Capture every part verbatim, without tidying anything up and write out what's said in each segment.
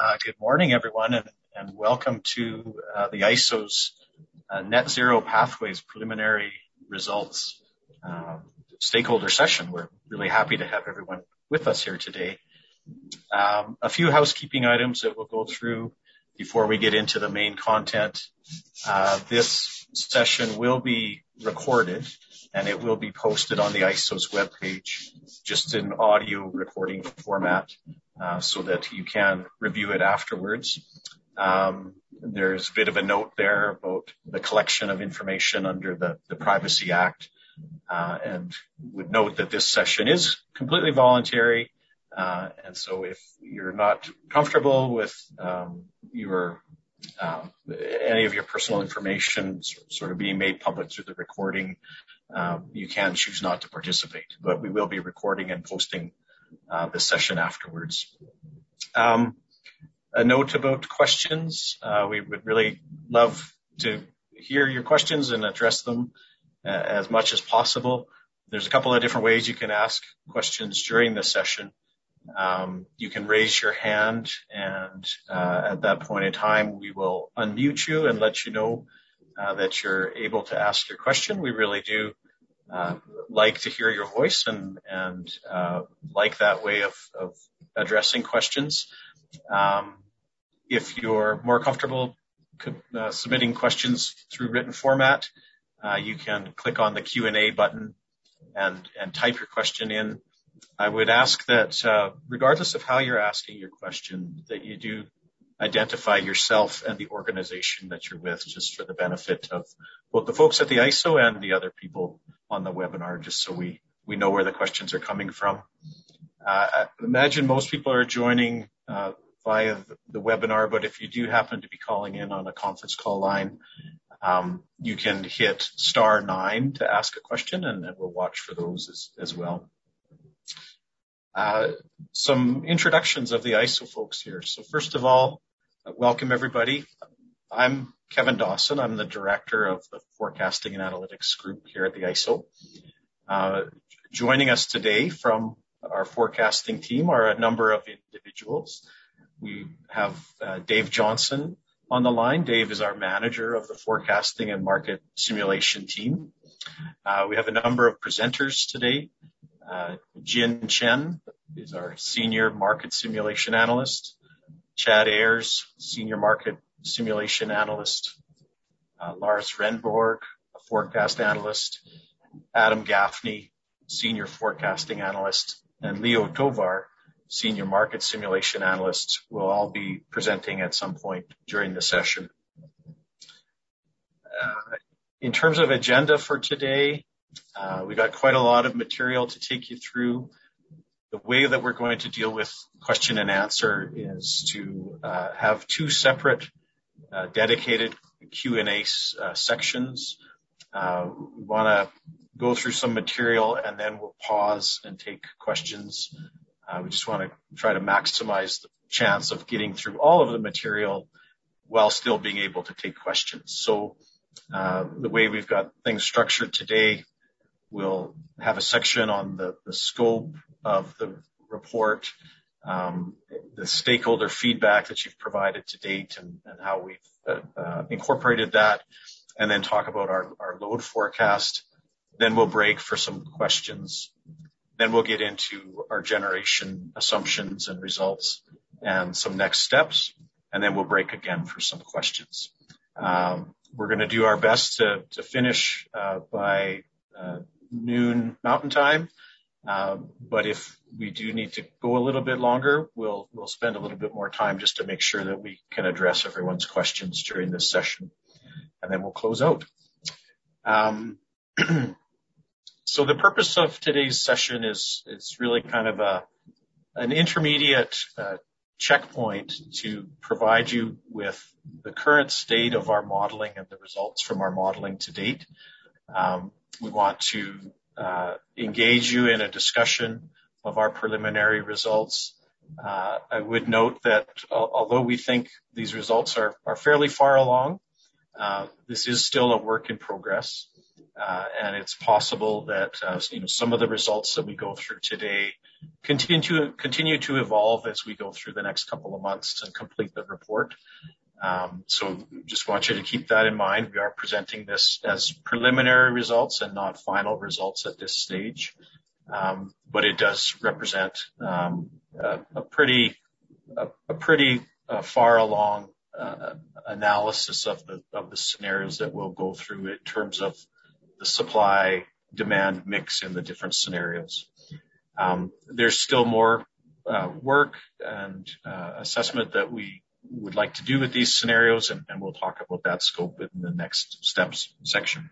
Uh, good morning, everyone, and, and welcome to uh, the I S O's uh, Net Zero Pathways preliminary results uh, stakeholder session. We're really happy to have everyone with us here today. Um, a few housekeeping items that we'll go through before we get into the main content. Uh, this session will be recorded, and it will be posted on the I S O's webpage, just in audio recording format. Uh, so that you can review it afterwards. Um, there's a bit of a note there about the collection of information under the, the Privacy Act, uh, and would note that this session is completely voluntary. Uh, and so if you're not comfortable with um, your um, any of your personal information sort of being made public through the recording, um, you can choose not to participate. But we will be recording and posting Uh, the session afterwards. Um, a note about questions. Uh, we would really love to hear your questions and address them uh, as much as possible. There's a couple of different ways you can ask questions during the session. Um, you can raise your hand, and uh, at that point in time, we will unmute you and let you know uh, that you're able to ask your question. We really do Uh, like to hear your voice and, and uh, like that way of, of addressing questions. Um, if you're more comfortable uh, submitting questions through written format, uh, you can click on the Q and A button and, and type your question in. I would ask that uh, regardless of how you're asking your question, that you do identify yourself and the organization that you're with, just for the benefit of both the folks at the I S O and the other people on the webinar, just so we, we know where the questions are coming from. Uh, I imagine most people are joining uh, via the webinar, but if you do happen to be calling in on a conference call line, um, you can hit star nine to ask a question, and, and we'll watch for those as, as well. Uh, some introductions of the I S O folks here. So first of all, welcome everybody. I'm Kevin Dawson. I'm the director of the Forecasting and Analytics group here at the I S O. Uh, joining us today from our forecasting team are a number of individuals. We have uh, Dave Johnson on the line. Dave is our manager of the forecasting and market simulation team. Uh, we have a number of presenters today. Uh, Jin Chen is our senior market simulation analyst. Chad Ayers, senior market simulation analyst. Uh, Lars Renborg, a forecast analyst. Adam Gaffney, senior forecasting analyst. And Leo Tovar, senior market simulation analyst, will all be presenting at some point during the session. Uh, in terms of agenda for today, Uh, we got quite a lot of material to take you through. The way that we're going to deal with question and answer is to uh, have two separate uh, dedicated Q and A uh, sections. Uh, we want to go through some material, and then we'll pause and take questions. Uh, we just want to try to maximize the chance of getting through all of the material while still being able to take questions. So uh, the way we've got things structured today, we'll have a section on the, the scope of the report, um, the stakeholder feedback that you've provided to date, and, and how we've uh, uh, incorporated that, and then talk about our, our load forecast. Then we'll break for some questions. Then we'll get into our generation assumptions and results and some next steps, and then we'll break again for some questions. Um, we're going to do our best to, to finish uh, by uh, noon Mountain Time. Uh, but if we do need to go a little bit longer, we'll, we'll spend a little bit more time just to make sure that we can address everyone's questions during this session. And then we'll close out. Um, so the purpose of today's session is, is really kind of a, an intermediate uh, checkpoint to provide you with the current state of our modeling and the results from our modeling to date. Um, we want to uh, engage you in a discussion of our preliminary results. Uh, I would note that uh, although we think these results are, are fairly far along, uh, this is still a work in progress. Uh, and it's possible that uh, you know, some of the results that we go through today continue to, continue to evolve as we go through the next couple of months and complete the report. Um, so just want you to keep that in mind. We are presenting this as preliminary results and not final results at this stage. Um, but it does represent um, a, a pretty, a, a pretty uh, far along uh, analysis of the of the scenarios that we'll go through in terms of the supply demand mix in the different scenarios. Um, there's still more uh, work and uh, assessment that we would like to do with these scenarios, and, and we'll talk about that scope in the next steps section.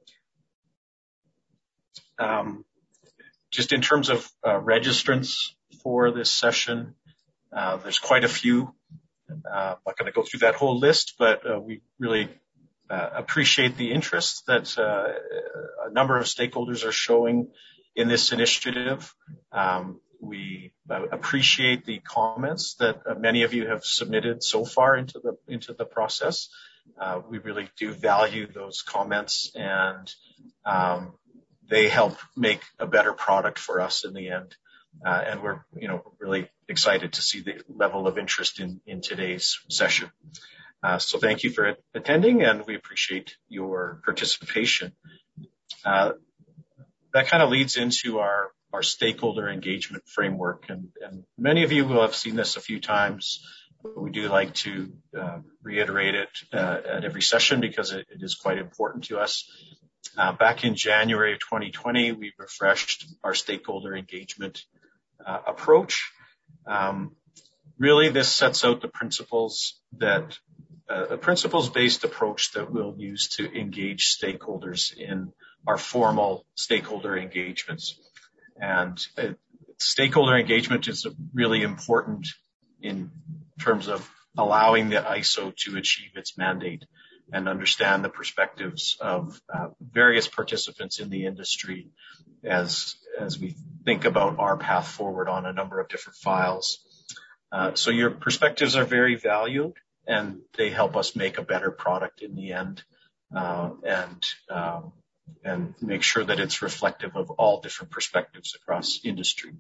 Um, just in terms of uh, registrants for this session, uh, there's quite a few. Uh, I'm not going to go through that whole list, but uh, we really uh, appreciate the interest that uh, a number of stakeholders are showing in this initiative. Um, we uh, appreciate the comments that uh, many of you have submitted so far into the into the process. Uh, we really do value those comments, and um, they help make a better product for us in the end. Uh, and we're, you know, really excited to see the level of interest in, in today's session. Uh, so thank you for attending, and we appreciate your participation. Uh, that kind of leads into our, our stakeholder engagement framework. And, and many of you will have seen this a few times, but we do like to uh, reiterate it uh, at every session because it, it is quite important to us. Uh, back in January of twenty twenty, we refreshed our stakeholder engagement uh, approach. Um, really, this sets out the principles that uh, a principles-based approach that we'll use to engage stakeholders in our formal stakeholder engagements. And uh, stakeholder engagement is really important in terms of allowing the I S O to achieve its mandate and understand the perspectives of uh, various participants in the industry as as we think about our path forward on a number of different files. Uh, so your perspectives are very valued, and they help us make a better product in the end, uh, and um, and make sure that it's reflective of all different perspectives across industry.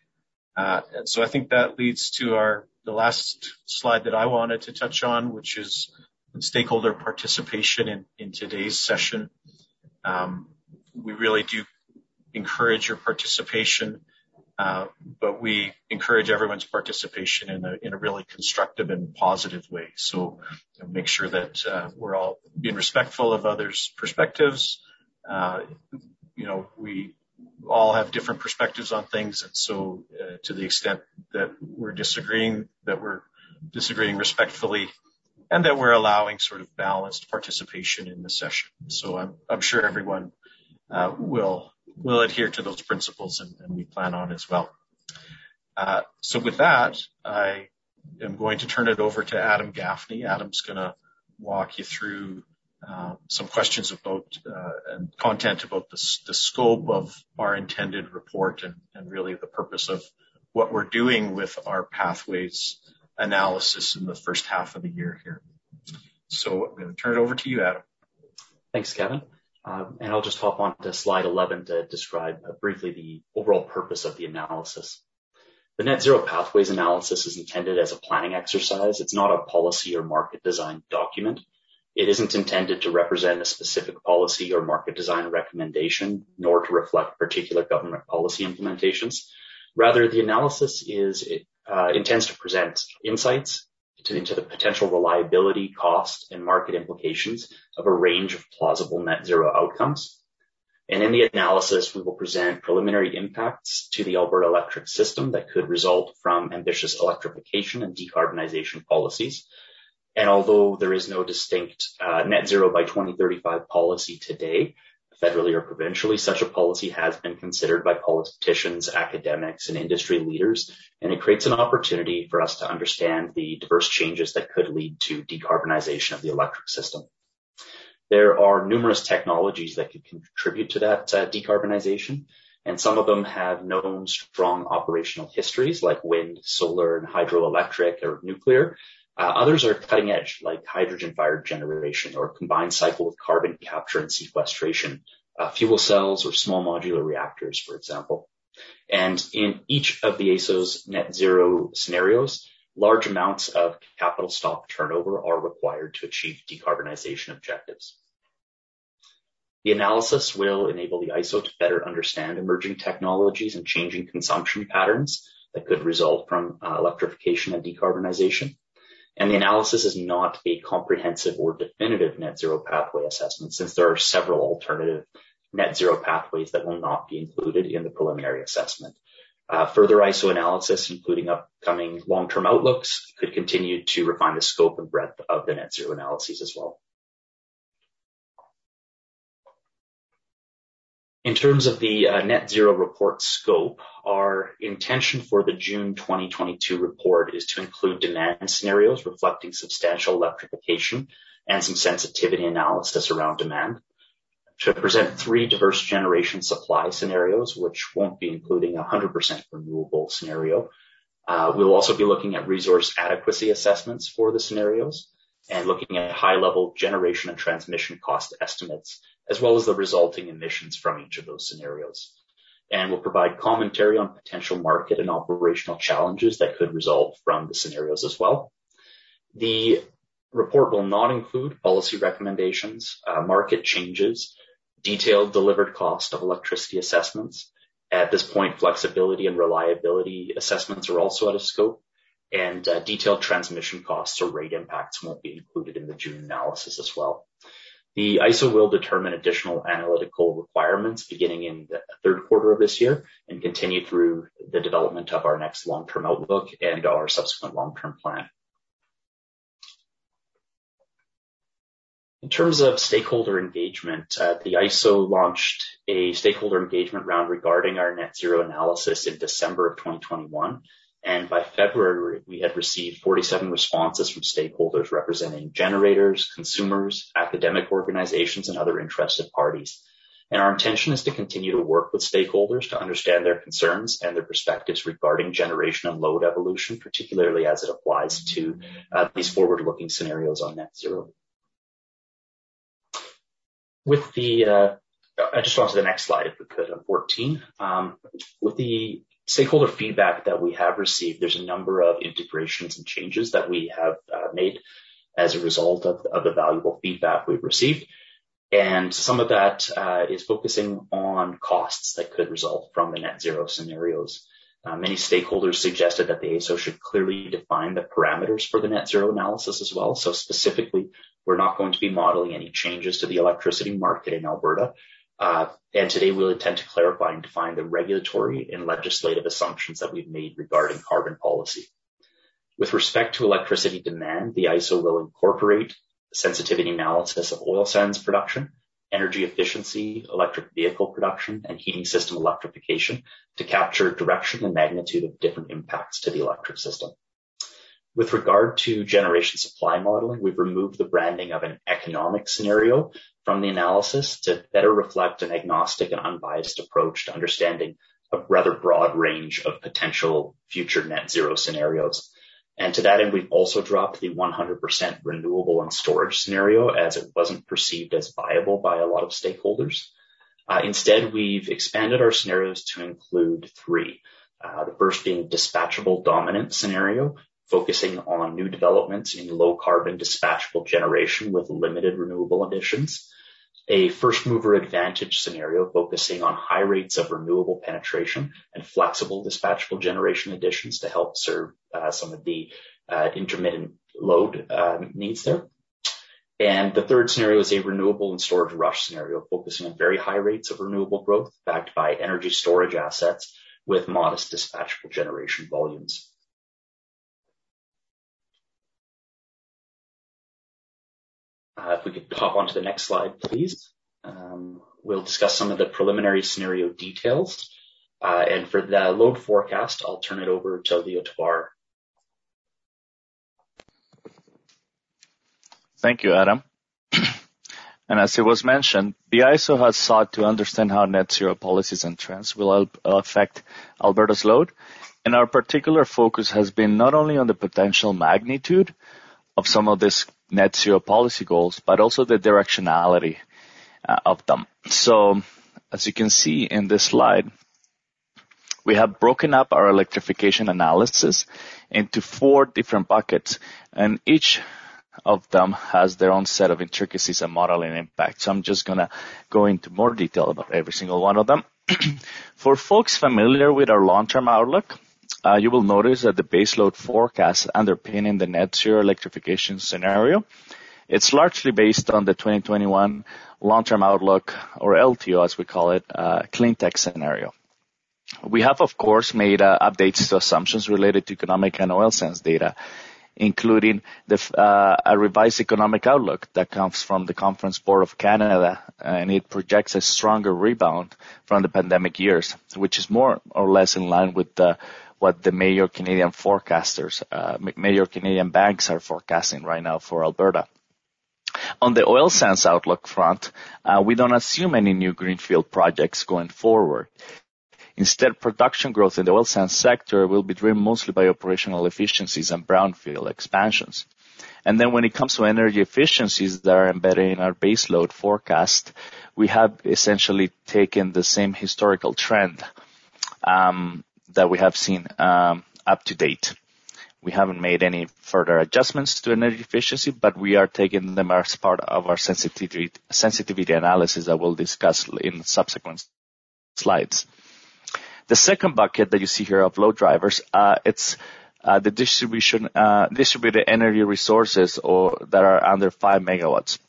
Uh, and so I think that leads to our the last slide that I wanted to touch on, which is stakeholder participation in, in today's session. Um, we really do encourage your participation, uh, but we encourage everyone's participation in a, in a really constructive and positive way. So you know, make sure that uh, we're all being respectful of others' perspectives. Uh, you know, we all have different perspectives on things, and so uh, to the extent that we're disagreeing, that we're disagreeing respectfully, and that we're allowing sort of balanced participation in the session. So I'm, I'm sure everyone uh, will will adhere to those principles, and, and we plan on as well. Uh, so with that, I am going to turn it over to Adam Gaffney. Adam's going to walk you through uh, some questions about uh, and content about the, the scope of our intended report and, and really the purpose of what we're doing with our pathways analysis in the first half of the year here. So I'm going to turn it over to you, Adam. Thanks, Kevin. Um, and I'll just hop on to slide eleven to describe uh, briefly the overall purpose of the analysis. The Net Zero Pathways analysis is intended as a planning exercise. It's not a policy or market design document. It isn't intended to represent a specific policy or market design recommendation, nor to reflect particular government policy implementations. Rather, the analysis is it, uh, intends to present insights to, into the potential reliability, cost, and market implications of a range of plausible net zero outcomes. And in the analysis, we will present preliminary impacts to the Alberta electric system that could result from ambitious electrification and decarbonization policies. And although there is no distinct uh, net zero by twenty thirty-five policy today, federally or provincially, such a policy has been considered by politicians, academics, and industry leaders, and it creates an opportunity for us to understand the diverse changes that could lead to decarbonization of the electric system. There are numerous technologies that could contribute to that uh, decarbonization, and some of them have known strong operational histories like wind, solar, and hydroelectric or nuclear. Uh, others are cutting edge, like hydrogen-fired generation or combined cycle with carbon capture and sequestration, uh, fuel cells or small modular reactors, for example. And in each of the A S O's net zero scenarios, large amounts of capital stock turnover are required to achieve decarbonization objectives. The analysis will enable the I S O to better understand emerging technologies and changing consumption patterns that could result from uh, electrification and decarbonization. And the analysis is not a comprehensive or definitive net zero pathway assessment, since there are several alternative net zero pathways that will not be included in the preliminary assessment. Uh, further I S O analysis, including upcoming long-term outlooks, could continue to refine the scope and breadth of the net zero analyses as well. In terms of the uh, net zero report scope, our intention for the June twenty twenty-two report is to include demand scenarios reflecting substantial electrification and some sensitivity analysis around demand, to present three diverse generation supply scenarios, which won't be including a one hundred percent renewable scenario. Uh, we'll also be looking at resource adequacy assessments for the scenarios and looking at high-level generation and transmission cost estimates, as well as the resulting emissions from each of those scenarios. And we'll provide commentary on potential market and operational challenges that could result from the scenarios as well. The report will not include policy recommendations, uh, market changes, detailed delivered cost of electricity assessments. At this point, flexibility and reliability assessments are also out of scope, and uh, detailed transmission costs or rate impacts won't be included in the June analysis as well. The I S O will determine additional analytical requirements beginning in the third quarter of this year and continue through the development of our next long-term outlook and our subsequent long-term plan. In terms of stakeholder engagement, uh, the I S O launched a stakeholder engagement round regarding our net zero analysis in December of twenty twenty-one. And by February, we had received forty-seven responses from stakeholders representing generators, consumers, academic organizations, and other interested parties. And our intention is to continue to work with stakeholders to understand their concerns and their perspectives regarding generation and load evolution, particularly as it applies to uh, these forward-looking scenarios on net zero. With the, uh, I just want to the next slide if we could, on fourteen. Um, with the stakeholder feedback that we have received, there's a number of integrations and changes that we have uh, made as a result of, of the valuable feedback we've received. And some of that uh, is focusing on costs that could result from the net zero scenarios. Uh, many stakeholders suggested that the A S O should clearly define the parameters for the net zero analysis as well. So specifically, we're not going to be modeling any changes to the electricity market in Alberta. Uh, and today we'll intend to clarify and define the regulatory and legislative assumptions that we've made regarding carbon policy. With respect to electricity demand, the I S O will incorporate sensitivity analysis of oil sands production, energy efficiency, electric vehicle production, and heating system electrification to capture direction and magnitude of different impacts to the electric system. With regard to generation supply modeling, we've removed the branding of an economic scenario from the analysis to better reflect an agnostic and unbiased approach to understanding a rather broad range of potential future net zero scenarios. And to that end, we've also dropped the one hundred percent renewable and storage scenario as it wasn't perceived as viable by a lot of stakeholders. Uh, instead, we've expanded our scenarios to include three. Uh, the first being dispatchable dominant scenario, focusing on new developments in low carbon dispatchable generation with limited renewable additions. A first mover advantage scenario focusing on high rates of renewable penetration and flexible dispatchable generation additions to help serve uh, some of the uh, intermittent load uh, needs there. And the third scenario is a renewable and storage rush scenario focusing on very high rates of renewable growth backed by energy storage assets with modest dispatchable generation volumes. Uh, if we could hop on to the next slide, please. Um, we'll discuss some of the preliminary scenario details. Uh, and for the load forecast, I'll turn it over to Leo Tabar. Thank you, Adam. And as it was mentioned, the I S O has sought to understand how net zero policies and trends will affect Alberta's load. And our particular focus has been not only on the potential magnitude of some of these net zero policy goals, but also the directionality uh, of them. So as you can see in this slide, We have broken up our electrification analysis into four different buckets, and each of them has their own set of intricacies and modeling impact. So I'm just going to go into more detail about every single one of them. For folks familiar with our long-term outlook, uh, you will notice that the baseload forecast underpinning the net zero electrification scenario, it's largely based on the twenty twenty-one long-term outlook, or L T O as we call it, uh, clean tech scenario. We have, of course, made uh, updates to assumptions related to economic and oil sands data, including the, uh, a revised economic outlook that comes from the Conference Board of Canada, and it projects a stronger rebound from the pandemic years, which is more or less in line with the, what the major Canadian forecasters, uh, major Canadian banks are forecasting right now for Alberta. On the oil sands outlook front, uh, we don't assume any new greenfield projects going forward. Instead, production growth in the oil sands sector will be driven mostly by operational efficiencies and brownfield expansions. And then when it comes to energy efficiencies that are embedded in our baseload forecast, we have essentially taken the same historical trend um, that we have seen um, up to date. We haven't made any further adjustments to energy efficiency, but we are taking them as part of our sensitivity, sensitivity analysis that we'll discuss in subsequent slides. The second bucket that you see here of load drivers, uh, it's uh, the distribution, uh, distributed energy resources or that are under five megawatts.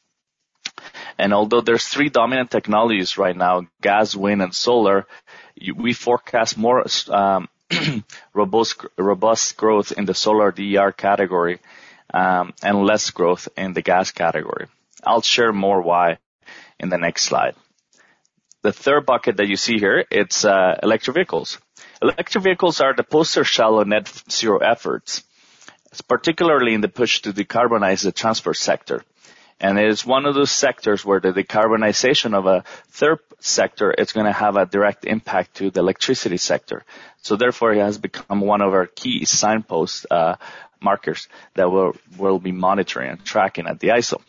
And although there's three dominant technologies right now, gas, wind, and solar, we forecast more um, robust, robust growth in the solar D E R category um, and less growth in the gas category. I'll share more why in the next slide. The third bucket that you see here, it's uh, electric vehicles. Electric vehicles are the poster child of net zero efforts, particularly in the push to decarbonize the transport sector. And it is one of those sectors where the decarbonization of a third sector is going to have a direct impact to the electricity sector. So therefore, it has become one of our key signpost uh, markers that we'll, we'll be monitoring and tracking at the I S O.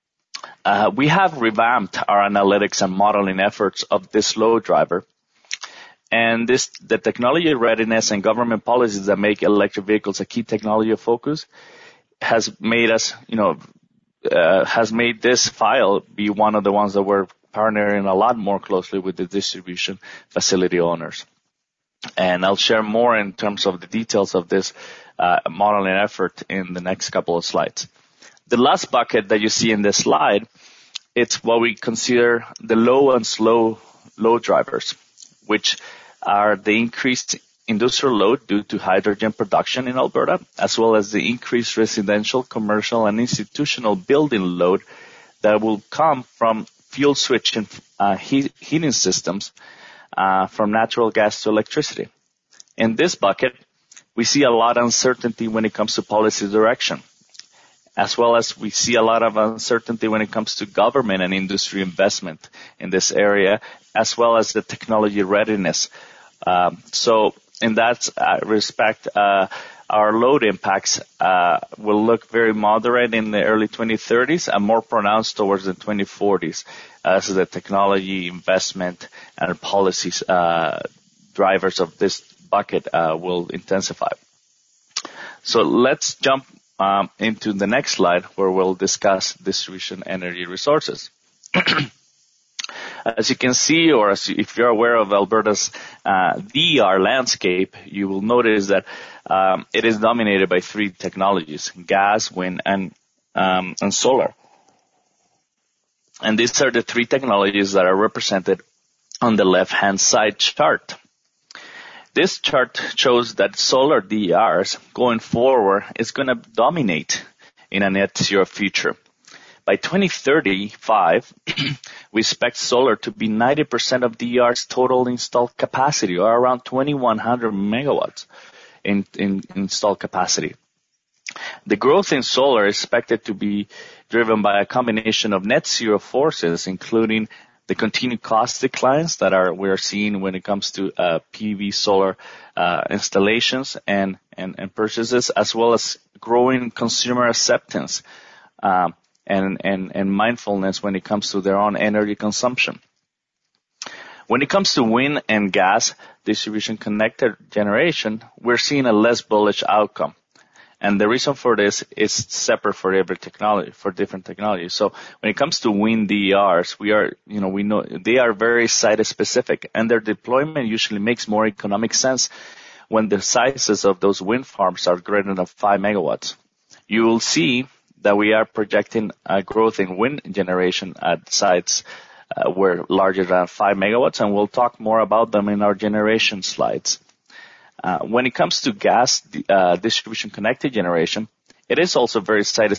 Uh, we have revamped our analytics and modeling efforts of this load driver. And this, the technology readiness and government policies that make electric vehicles a key technology of focus has made us, you know, uh, has made this file be one of the ones that we're partnering a lot more closely with the distribution facility owners. And I'll share more in terms of the details of this uh, modeling effort in the next couple of slides. The last bucket that you see in this slide, it's what we consider the low and slow load drivers, which are the increased industrial load due to hydrogen production in Alberta, as well as the increased residential, commercial, and institutional building load that will come from fuel switching uh, heat, heating systems uh, from natural gas to electricity. In this bucket, we see a lot of uncertainty when it comes to policy direction, as well as we see a lot of uncertainty when it comes to government and industry investment in this area, as well as the technology readiness. Um, so in that uh, respect, uh, our load impacts uh, will look very moderate in the early twenty thirties and more pronounced towards the twenty forties as the technology investment and policies uh, drivers of this bucket uh, will intensify. So let's jump Um, into the next slide where we'll discuss distribution energy resources. As you can see, or as you, if you're aware of Alberta's uh, D E R landscape, you will notice that um, it is dominated by three technologies: gas, wind, and um, and solar. And these are the three technologies that are represented on the left-hand side chart. This chart shows that solar D E Rs going forward is going to dominate in a net zero future. By twenty thirty-five, we expect solar to be ninety percent of D E R's total installed capacity, or around twenty-one hundred megawatts in, in installed capacity. The growth in solar is expected to be driven by a combination of net zero forces, including the continued cost declines that are we're seeing when it comes to uh, P V solar uh, installations and, and, and purchases, as well as growing consumer acceptance um, and, and, and mindfulness when it comes to their own energy consumption. When it comes to wind and gas distribution connected generation, we're seeing a less bullish outcome. And the reason for this is separate for every technology, for different technologies. So when it comes to wind D E Rs, we are, you know, we know they are very site specific, and their deployment usually makes more economic sense when the sizes of those wind farms are greater than five megawatts. You will see that we are projecting a growth in wind generation at sites uh, where larger than five megawatts, and we'll talk more about them in our generation slides. Uh, when it comes to gas uh, distribution connected generation, it is also very site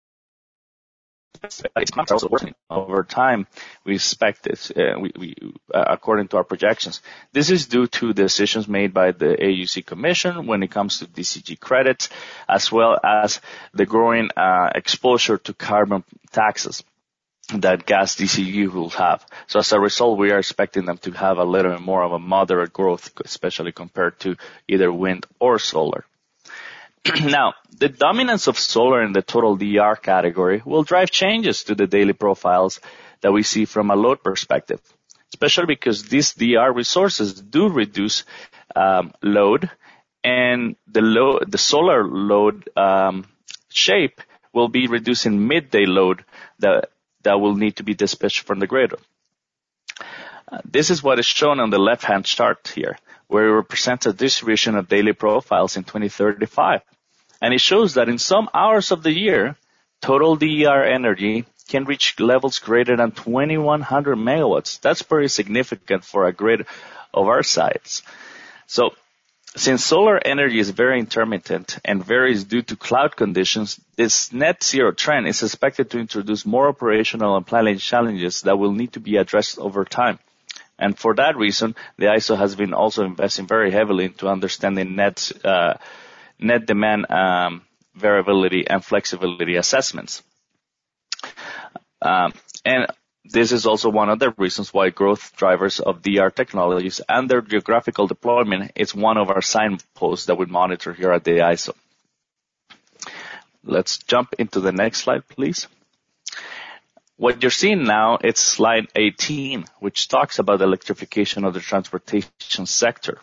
it's not also working over time. We expect it, uh, we, we, uh, according to our projections. This is due to decisions made by the A U C Commission when it comes to D C G credits, as well as the growing uh, exposure to carbon taxes that gas D C G will have. So as a result, we are expecting them to have a little bit more of a moderate growth, especially compared to either wind or solar. Now, the dominance of solar in the total D E R category will drive changes to the daily profiles that we see from a load perspective, especially because these D E R resources do reduce um, load, and the load, the solar load um, shape will be reducing midday load that that will need to be dispatched from the grid. Uh, this is what is shown on the left-hand chart here, where it represents a distribution of daily profiles in twenty thirty-five. And it shows that in some hours of the year, total D E R energy can reach levels greater than twenty-one hundred megawatts. That's very significant for a grid of our size. So, since solar energy is very intermittent and varies due to cloud conditions, this net zero trend is expected to introduce more operational and planning challenges that will need to be addressed over time. And for that reason, the I S O has been also investing very heavily into understanding net, uh, net demand um, variability and flexibility assessments. Um, and this is also one of the reasons why growth drivers of D R technologies and their geographical deployment is one of our signposts that we monitor here at the I S O. Let's jump into the next slide, please. What you're seeing now is slide eighteen, which talks about the electrification of the transportation sector.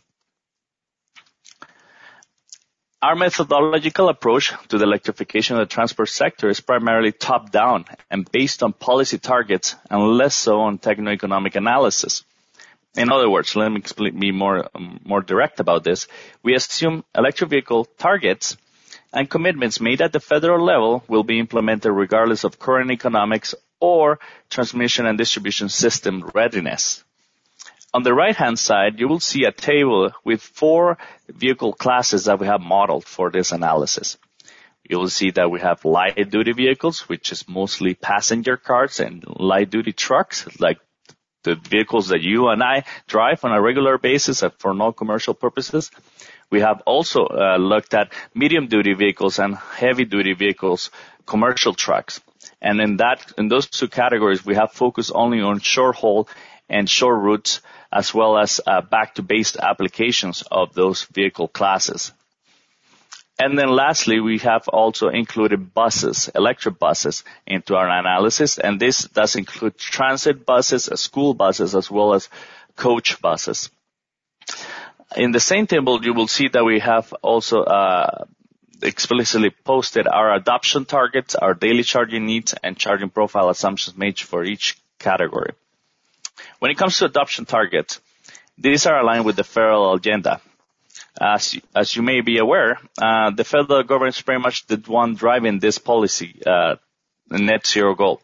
Our methodological approach to the electrification of the transport sector is primarily top-down and based on policy targets and less so on techno-economic analysis. In other words, let me explain, be more, um, more direct about this. We assume electric vehicle targets and commitments made at the federal level will be implemented regardless of current economics or transmission and distribution system readiness. On the right-hand side, you will see a table with four vehicle classes that we have modeled for this analysis. You will see that we have light-duty vehicles, which is mostly passenger cars and light-duty trucks, like the vehicles that you and I drive on a regular basis for non-commercial purposes. We have also uh, looked at medium-duty vehicles and heavy-duty vehicles, commercial trucks. And in that, in those two categories, we have focused only on short-haul and short routes, as well as uh, back-to-base applications of those vehicle classes. And then lastly, we have also included buses, electric buses, into our analysis, and this does include transit buses, school buses, as well as coach buses. In the same table, you will see that we have also uh, explicitly posted our adoption targets, our daily charging needs, and charging profile assumptions made for each category. When it comes to adoption targets, these are aligned with the federal agenda. As, as you may be aware, uh, the federal government is pretty much the one driving this policy, uh, the net zero goal.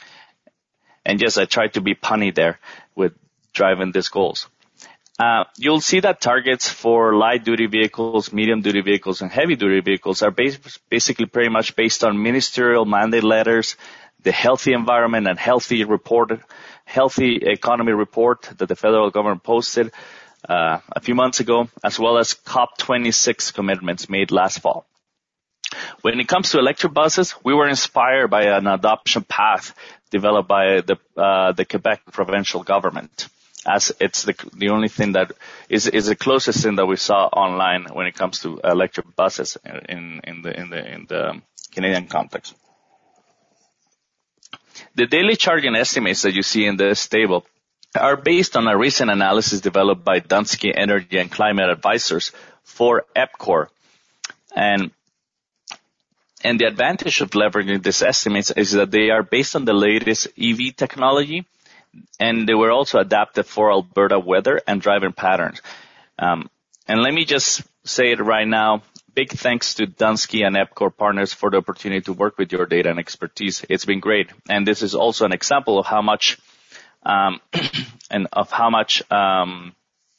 And yes, I tried to be punny there with driving these goals. Uh, you'll see that targets for light-duty vehicles, medium-duty vehicles, and heavy-duty vehicles are bas- basically pretty much based on ministerial mandate letters, the Healthy Environment and Healthy Report, Healthy Economy Report that the federal government posted uh, a few months ago, as well as COP twenty-six commitments made last fall. When it comes to electric buses, we were inspired by an adoption path developed by the uh, the Quebec provincial government, as it's the the only thing that is is the closest thing that we saw online when it comes to electric buses in in the in the in the Canadian context. The daily charging estimates that you see in this table are based on a recent analysis developed by Dunsky Energy and Climate Advisors for EPCOR. And, and the advantage of leveraging these estimates is that they are based on the latest E V technology, and they were also adapted for Alberta weather and driving patterns. Um, and let me just say it right now, big thanks to Dunsky and EPCOR partners for the opportunity to work with your data and expertise. It's been great. And this is also an example of how much Um, and of how much um,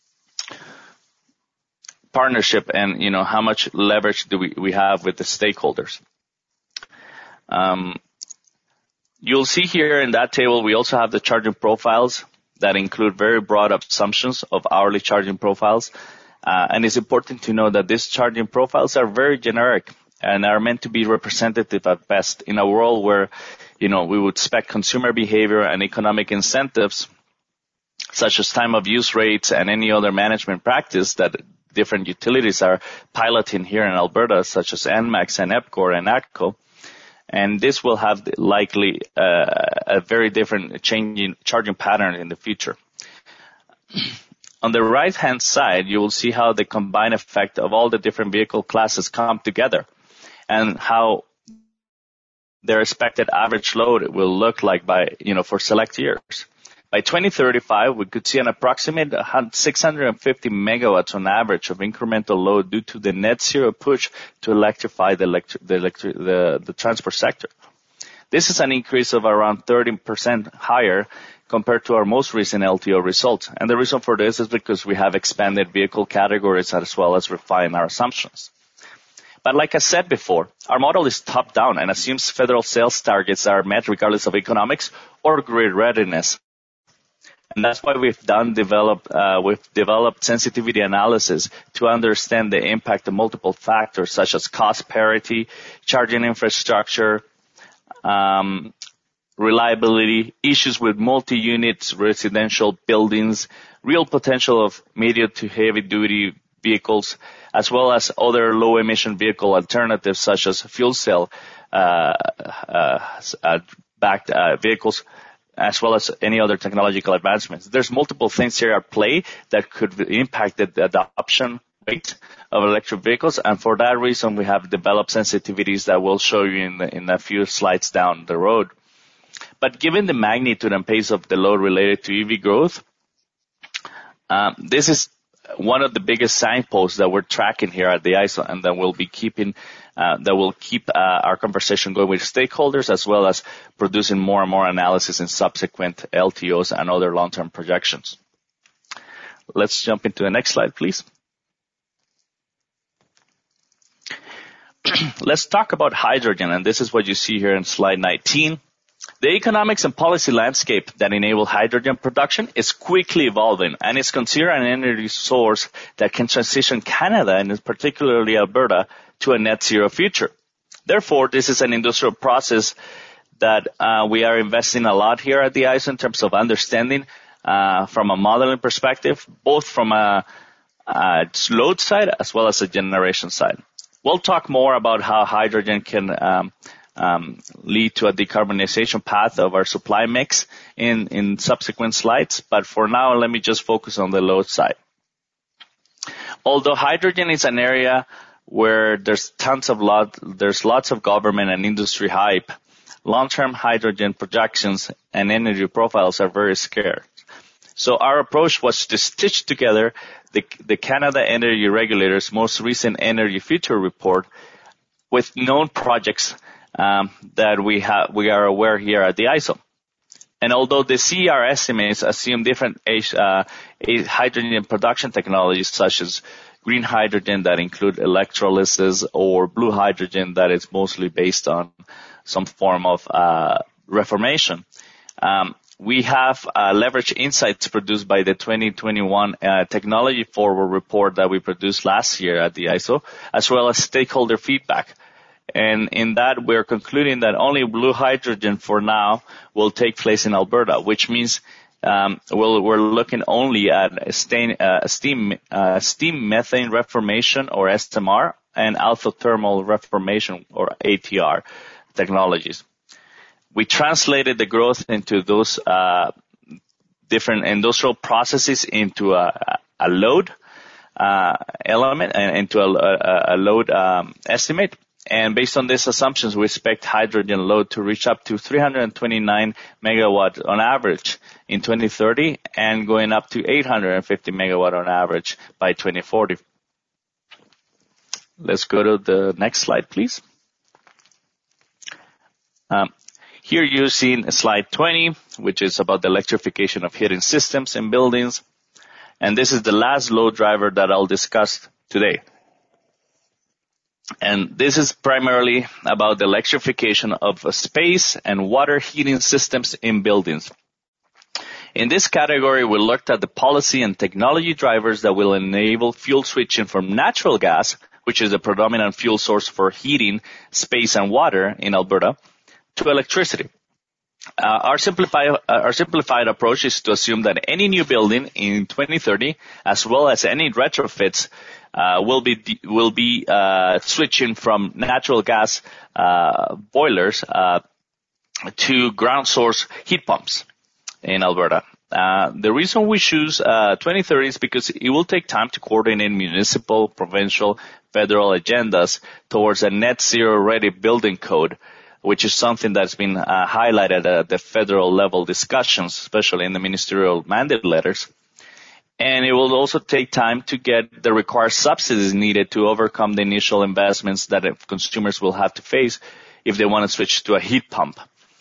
partnership and, you know, how much leverage do we, we have with the stakeholders. Um, you'll see here in that table, we also have the charging profiles that include very broad assumptions of hourly charging profiles. Uh, and it's important to know that these charging profiles are very generic and are meant to be representative at best in a world where, you know, we would expect consumer behavior and economic incentives, such as time of use rates and any other management practice that different utilities are piloting here in Alberta, such as N MAX and EPCOR and ATCO. And this will have likely uh, a very different changing charging pattern in the future. On the right-hand side, you will see how the combined effect of all the different vehicle classes come together and how their expected average load will look like by, you know, for select years. By twenty thirty-five, we could see an approximate six hundred fifty megawatts on average of incremental load due to the net zero push to electrify the, electric, the, electric, the, the transport sector. This is an increase of around thirty percent higher compared to our most recent L T O results. And the reason for this is because we have expanded vehicle categories as well as refined our assumptions. But like I said before, our model is top-down and assumes federal sales targets are met regardless of economics or grid readiness. And that's why we've done develop, uh, we've developed sensitivity analysis to understand the impact of multiple factors such as cost parity, charging infrastructure, um, reliability, issues with multi-unit residential buildings, real potential of medium to heavy-duty vehicles, as well as other low-emission vehicle alternatives such as fuel cell uh, uh, uh, backed uh, vehicles, as well as any other technological advancements. There's multiple things here at play that could impact the adoption rate of electric vehicles, and for that reason, we have developed sensitivities that we'll show you in, the, in a few slides down the road. But given the magnitude and pace of the load related to E V growth, um, this is one of the biggest signposts that we're tracking here at the I S O, and that we'll be keeping, uh, that will keep uh, our conversation going with stakeholders, as well as producing more and more analysis in subsequent L T Os and other long-term projections. Let's jump into the next slide, please. Let's talk about hydrogen, and this is what you see here in slide nineteen. The economics and policy landscape that enable hydrogen production is quickly evolving and is considered an energy source that can transition Canada, and particularly Alberta, to a net zero future. Therefore, this is an industrial process that uh, we are investing a lot here at the I S O in terms of understanding uh, from a modeling perspective, both from a, a load side as well as a generation side. We'll talk more about how hydrogen can um, Um, lead to a decarbonization path of our supply mix in, in subsequent slides. But for now, let me just focus on the load side. Although hydrogen is an area where there's tons of lot, there's lots of government and industry hype, long-term hydrogen projections and energy profiles are very scarce. So our approach was to stitch together the, the Canada Energy Regulator's most recent Energy Future report with known projects Um, that we have, we are aware here at the I S O. And although the C E R estimates assume different uh, hydrogen production technologies such as green hydrogen that include electrolysis or blue hydrogen that is mostly based on some form of uh, reformation, um, we have uh, leveraged insights produced by the twenty twenty-one uh, Technology Forward report that we produced last year at the I S O, as well as stakeholder feedback. And in that, we're concluding that only blue hydrogen for now will take place in Alberta, which means um, we'll, we're looking only at steam, uh, steam, uh, steam methane reformation, or S M R, and alpha-thermal reformation, or A T R, technologies. We translated the growth into those uh, different industrial processes into a, a load uh, element and into a, a, a load um, estimate. And based on these assumptions, we expect hydrogen load to reach up to three hundred twenty-nine megawatt on average in twenty thirty and going up to eight hundred fifty megawatt on average by twenty forty. Let's go to the next slide, please. Um, here you're seeing slide twenty, which is about the electrification of heating systems in buildings. And this is the last load driver that I'll discuss today. And this is primarily about the electrification of space and water heating systems in buildings. In this category, we looked at the policy and technology drivers that will enable fuel switching from natural gas, which is the predominant fuel source for heating space and water in Alberta, to electricity. Uh, our, simplified, uh, our simplified approach is to assume that any new building in twenty thirty, as well as any retrofits, uh, will be will be uh, switching from natural gas uh, boilers uh, to ground source heat pumps in Alberta. Uh, the reason we choose uh, twenty thirty is because it will take time to coordinate municipal, provincial, federal agendas towards a net zero ready building code, which is something that's been uh, highlighted at the federal level discussions, especially in the ministerial mandate letters. And it will also take time to get the required subsidies needed to overcome the initial investments that consumers will have to face if they want to switch to a heat pump.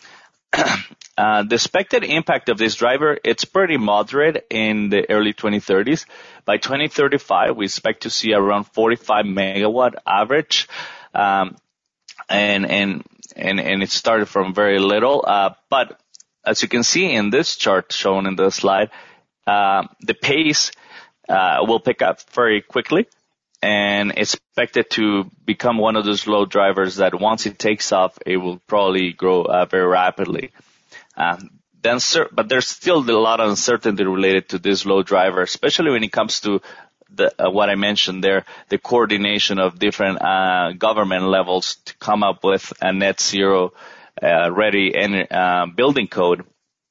uh, the expected impact of this driver, it's pretty moderate in the early twenty thirties. By twenty thirty-five, we expect to see around forty-five megawatt average, um, and, and, and, and it started from very little, uh, but as you can see in this chart shown in the slide, uh, the pace, uh, will pick up very quickly and expected to become one of those load drivers that once it takes off, it will probably grow uh, very rapidly. Um, then, but there's still a lot of uncertainty related to this load driver, especially when it comes to the, uh, what I mentioned there, the coordination of different uh, government levels to come up with a net zero uh, ready uh, building code.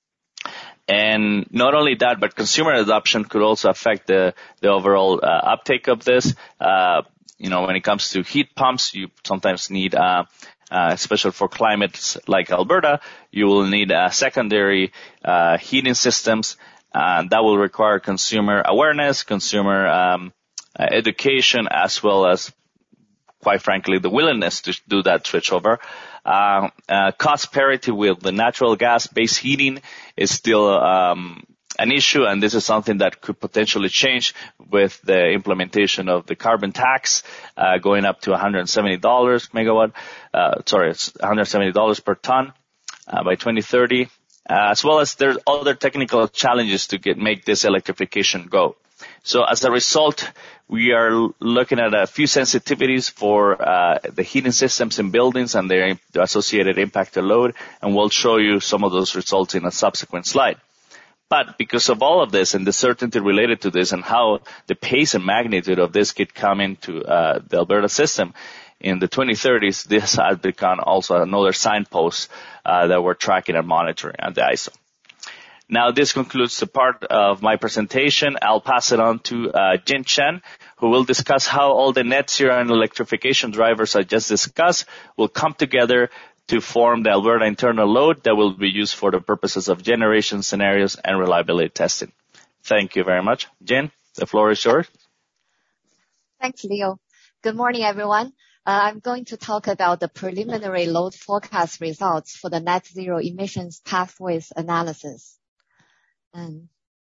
And not only that, but consumer adoption could also affect the, the overall uh, uptake of this. Uh, you know, when it comes to heat pumps, you sometimes need, uh, uh, especially for climates like Alberta, you will need uh, secondary uh, heating systems. Uh, that will require consumer awareness, consumer um, uh, education, as well as, quite frankly, the willingness to do that switchover. Uh, uh, cost parity with the natural gas-based heating is still um, an issue, and this is something that could potentially change with the implementation of the carbon tax uh, going up to one hundred seventy dollars megawatt. Uh, sorry, it's one hundred seventy dollars per ton uh, by twenty thirty, uh, as well as there's other technical challenges to get make this electrification go. So as a result, we are looking at a few sensitivities for uh, the heating systems in buildings and their associated impact to load, and we'll show you some of those results in a subsequent slide. But because of all of this and the certainty related to this and how the pace and magnitude of this could come into uh, the Alberta system in the twenty thirties, this has become also another signpost uh, that we're tracking and monitoring at the I S O. Now, this concludes the part of my presentation. I'll pass it on to uh, Jin Chen, who will discuss how all the net zero and electrification drivers I just discussed will come together to form the Alberta internal load that will be used for the purposes of generation scenarios and reliability testing. Thank you very much. Jin, the floor is yours. Thanks, Leo. Good morning, everyone. Uh, I'm going to talk about the preliminary load forecast results for the net zero emissions pathways analysis. And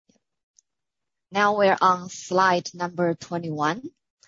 now we're on slide number twenty-one.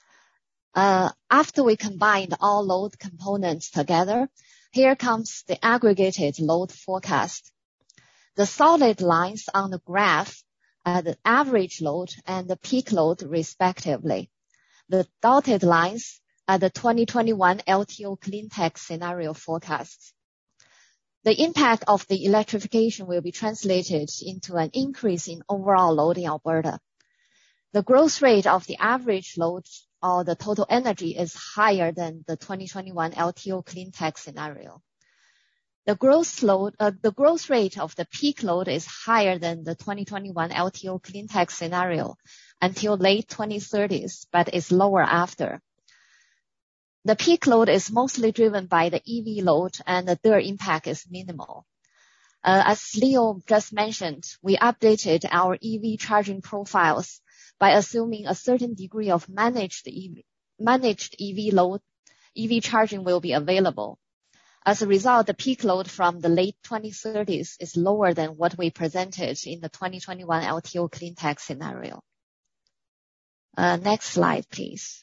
Uh, after we combined all load components together, here comes the aggregated load forecast. The solid lines on the graph are the average load and the peak load respectively. The dotted lines are the twenty twenty-one L T O cleantech scenario forecasts. The impact of the electrification will be translated into an increase in overall load in Alberta. The growth rate of the average load or the total energy is higher than the twenty twenty-one L T O cleantech scenario. The growth load, uh, the growth rate of the peak load is higher than the twenty twenty-one L T O clean tech scenario until late twenty thirties, but is lower after. The peak load is mostly driven by the E V load, and their impact is minimal. Uh, as Leo just mentioned, we updated our E V charging profiles by assuming a certain degree of managed E V, managed E V load, E V charging will be available. As a result, the peak load from the late twenty thirties is lower than what we presented in the twenty twenty-one L T O clean tech scenario. Uh, next slide, please.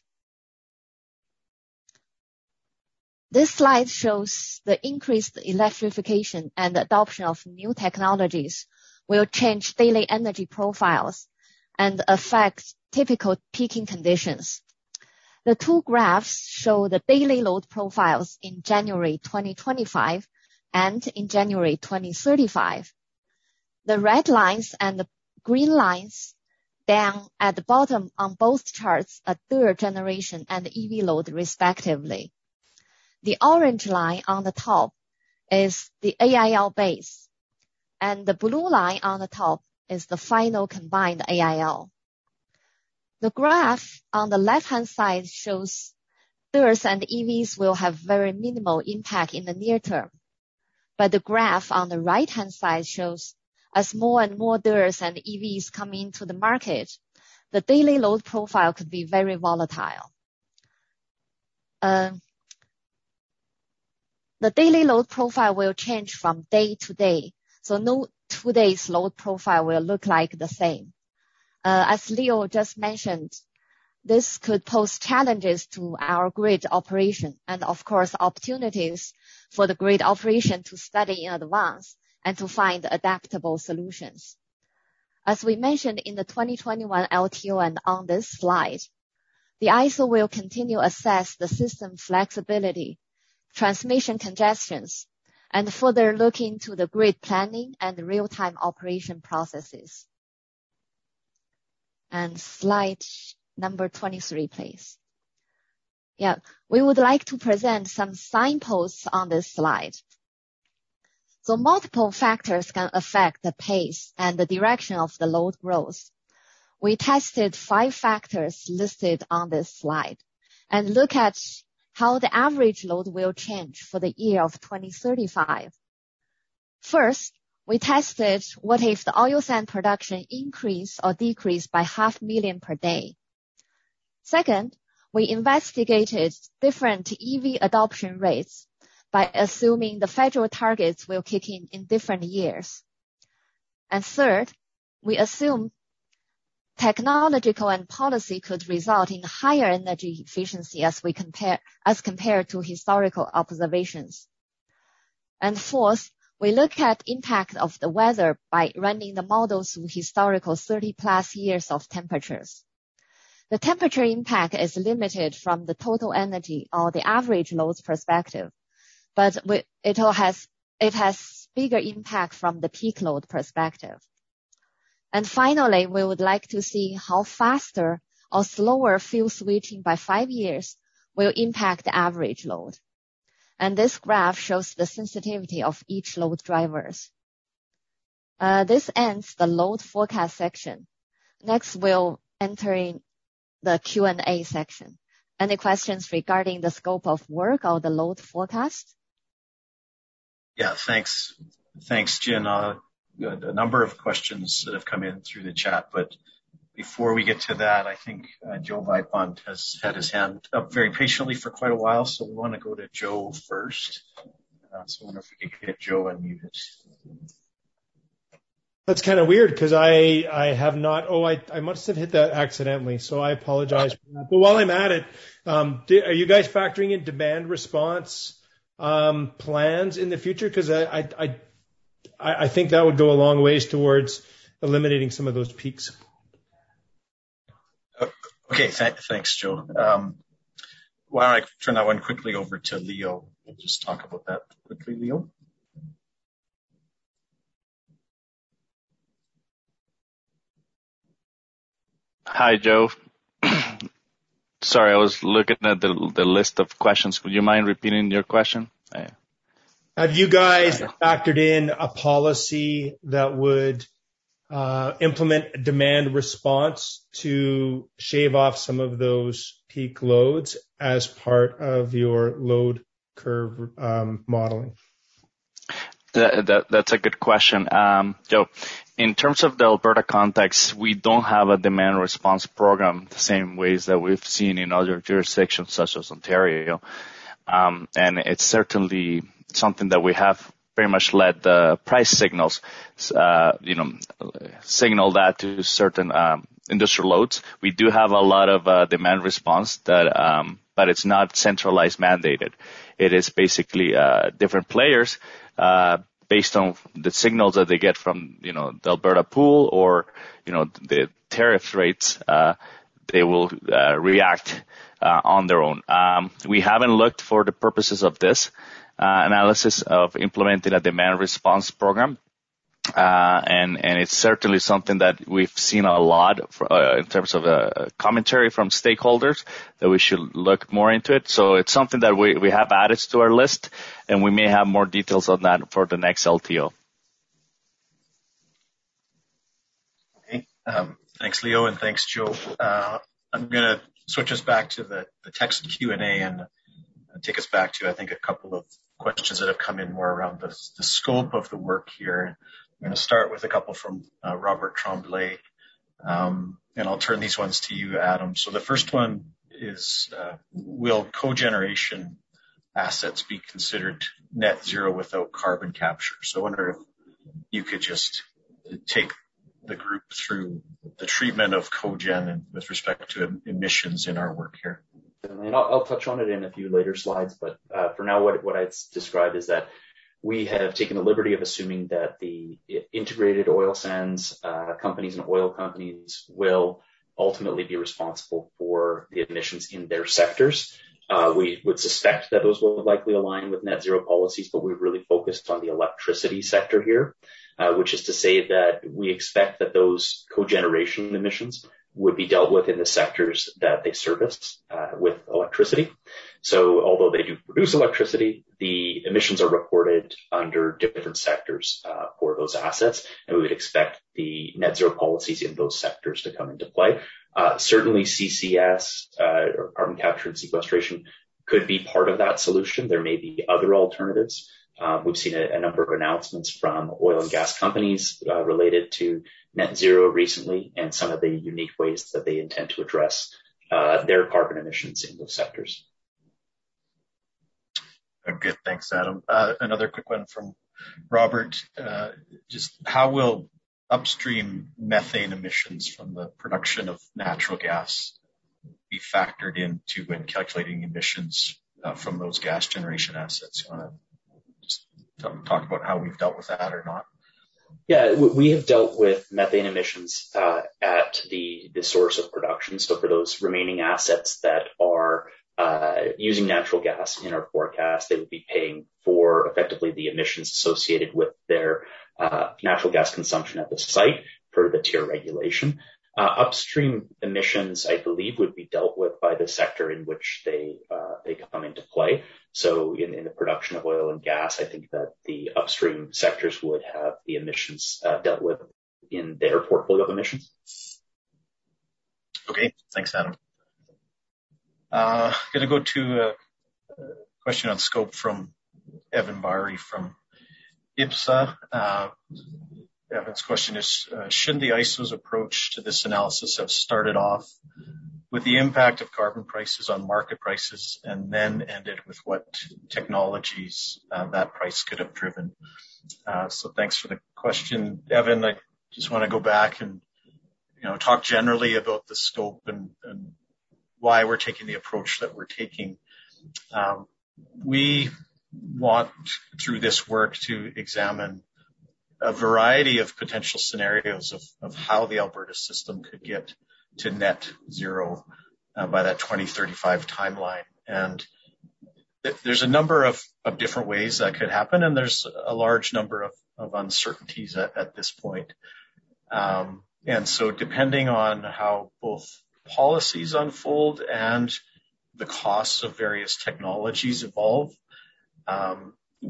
This slide shows the increased electrification and adoption of new technologies will change daily energy profiles and affect typical peaking conditions. The two graphs show the daily load profiles in January twenty twenty-five and in January twenty thirty-five. The red lines and the green lines down at the bottom on both charts are third generation and E V load respectively. The orange line on the top is the A I L base, and the blue line on the top is the final combined A I L. The graph on the left-hand side shows D E R S and E Vs will have very minimal impact in the near term. But the graph on the right-hand side shows as more and more D E R S and E Vs come into the market, the daily load profile could be very volatile. Uh, the daily load profile will change from day to day, so no two days load profile will look like the same. Uh, as Leo just mentioned, this could pose challenges to our grid operation and, of course, opportunities for the grid operation to study in advance and to find adaptable solutions. As we mentioned in the twenty twenty-one L T O and on this slide, the I S O will continue to assess the system flexibility, transmission congestions, and further look into the grid planning and real-time operation processes. And slide number twenty-three, please. Yeah, we would like to present some signposts on this slide. So multiple factors can affect the pace and the direction of the load growth. We tested five factors listed on this slide and look at how the average load will change for the year of twenty thirty-five. First, we tested what if the oil sand production increased or decreased by half million per day. Second, we investigated different E V adoption rates by assuming the federal targets will kick in in different years. And third, we assume technological and policy could result in higher energy efficiency as we compare, as compared to historical observations. And fourth, we look at impact of the weather by running the models through historical thirty plus years of temperatures. The temperature impact is limited from the total energy or the average loads perspective, but it has, it has bigger impact from the peak load perspective. And finally, we would like to see how faster or slower fuel switching by five years will impact the average load. And this graph shows the sensitivity of each load drivers. Uh, this ends the load forecast section. Next, we'll enter in the Q and A section. Any questions regarding the scope of work or the load forecast? Yeah, thanks. Thanks, Jin. Uh, a number of questions that have come in through the chat, but before we get to that, I think uh, Joe Vipond has had his hand up very patiently for quite a while, so we want to go to Joe first. Uh, so I wonder if we could get Joe unmuted. That's kind of weird because I, I have not, oh, I, I must have hit that accidentally, so I apologize for that. But while I'm at it, um, do, are you guys factoring in demand response um, plans in the future? Because I, I, I, I think that would go a long ways towards eliminating some of those peaks. Okay, th- thanks, Joe. Um, why don't I turn that one quickly over to Leo? We'll just talk about that quickly, Leo. Hi, Joe. Sorry, I was looking at the the list of questions. Would you mind repeating your question? I... Have you guys factored in a policy that would uh, implement demand response to shave off some of those peak loads as part of your load curve um, modeling? That, that, that's a good question. Um, so in terms of the Alberta context, we don't have a demand response program the same ways that we've seen in other jurisdictions such as Ontario. Um, and it's certainly something that we have very much let the price signals, uh, you know, signal that to certain um, industrial loads. We do have a lot of uh, demand response that, um, but it's not centralized mandated. It is basically uh, different players uh, based on the signals that they get from, you know, the Alberta pool or, you know, the tariff rates. Uh, they will uh, react uh, on their own. Um, we haven't looked for the purposes of this uh, analysis of implementing a demand response program. Uh, and, and it's certainly something that we've seen a lot for, uh, in terms of uh, commentary from stakeholders that we should look more into it. So it's something that we, we have added to our list, and we may have more details on that for the next L T O. Okay. Um, thanks, Leo, and thanks, Joe. Uh, I'm going to switch us back to the, the text Q and A and uh, take us back to, I think, a couple of questions that have come in more around the, the scope of the work here. I'm going to start with a couple from uh, Robert Tremblay, um, and I'll turn these ones to you, Adam. So the first one is, uh, will cogeneration assets be considered net zero without carbon capture? So I wonder if you could just take the group through the treatment of cogen and with respect to emissions in our work here. And I'll, I'll touch on it in a few later slides, but uh, for now, what, what I'd describe is that we have taken the liberty of assuming that the integrated oil sands uh, companies and oil companies will ultimately be responsible for the emissions in their sectors. Uh, we would suspect that those will likely align with net zero policies, but we've really focused on the electricity sector here, uh, which is to say that we expect that those cogeneration emissions would be dealt with in the sectors that they service uh, with electricity. So although they do produce electricity, the emissions are reported under different sectors uh, for those assets, and we would expect the net zero policies in those sectors to come into play. Uh, certainly C C S, uh, or carbon capture and sequestration, could be part of that solution. There may be other alternatives. Uh, we've seen a, a number of announcements from oil and gas companies uh, related to net zero recently, and some of the unique ways that they intend to address uh, their carbon emissions in those sectors. Good. Thanks, Adam. Uh, another quick one from Robert. Uh, just how will upstream methane emissions from the production of natural gas be factored into when calculating emissions uh, from those gas generation assets? You want to just talk about how we've dealt with that or not? Yeah, we have dealt with methane emissions uh, at the, the source of production. So for those remaining assets that are uh, using natural gas in our forecast, they would be paying for effectively the emissions associated with their uh, natural gas consumption at the site per the tier regulation. Uh, upstream emissions, I believe, would be dealt with by the sector in which they uh, they come into play. So in, in the production of oil and gas, I think that the upstream sectors would have the emissions uh, dealt with in their portfolio of emissions. Okay, thanks, Adam. Uh, going to go to a, a question on scope from Evan Barry from I P S A. Uh, Evan's question is, uh, shouldn't the I S O's approach to this analysis have started off with the impact of carbon prices on market prices and then ended with what technologies uh, that price could have driven? Uh, so thanks for the question, Evan. I just want to go back and, you know, talk generally about the scope and, and why we're taking the approach that we're taking. Um, we want through this work to examine a variety of potential scenarios of, of how the Alberta system could get to net zero uh, by that twenty thirty-five timeline. And th- there's a number of, of different ways that could happen, and there's a large number of, of uncertainties at, at this point. Um, and so depending on how both policies unfold and the costs of various technologies evolve, um,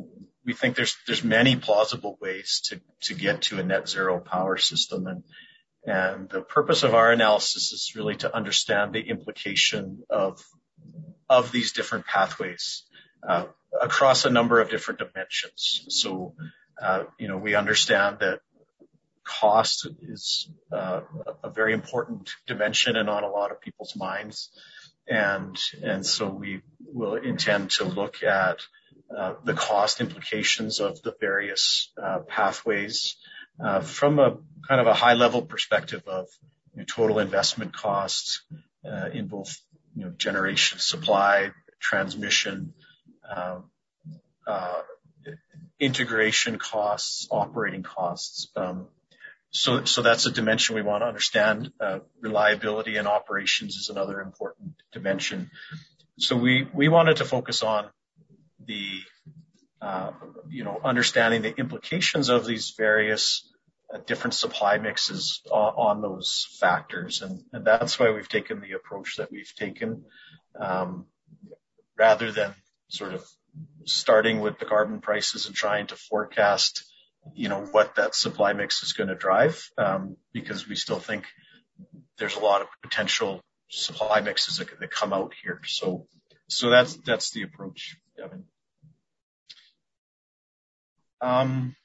we think there's there's many plausible ways to to get to a net zero power system, and and the purpose of our analysis is really to understand the implication of of these different pathways uh, across a number of different dimensions. So, uh, you know, we understand that cost is uh, a very important dimension and on a lot of people's minds. And, and so we will intend to look at uh, the cost implications of the various uh, pathways uh, from a kind of a high level perspective of you know, total investment costs uh, in both you know, generation, supply, transmission, uh, uh, integration costs, operating costs. Um, So, so that's a dimension we want to understand. Uh, reliability and operations is another important dimension. So we, we wanted to focus on the, uh, you know, understanding the implications of these various uh, different supply mixes on, on those factors. And, and that's why we've taken the approach that we've taken, um, rather than sort of starting with the carbon prices and trying to forecast you know, what that supply mix is going to drive, um, because we still think there's a lot of potential supply mixes that, that come out here. So, so that's, that's the approach, Devin. Um,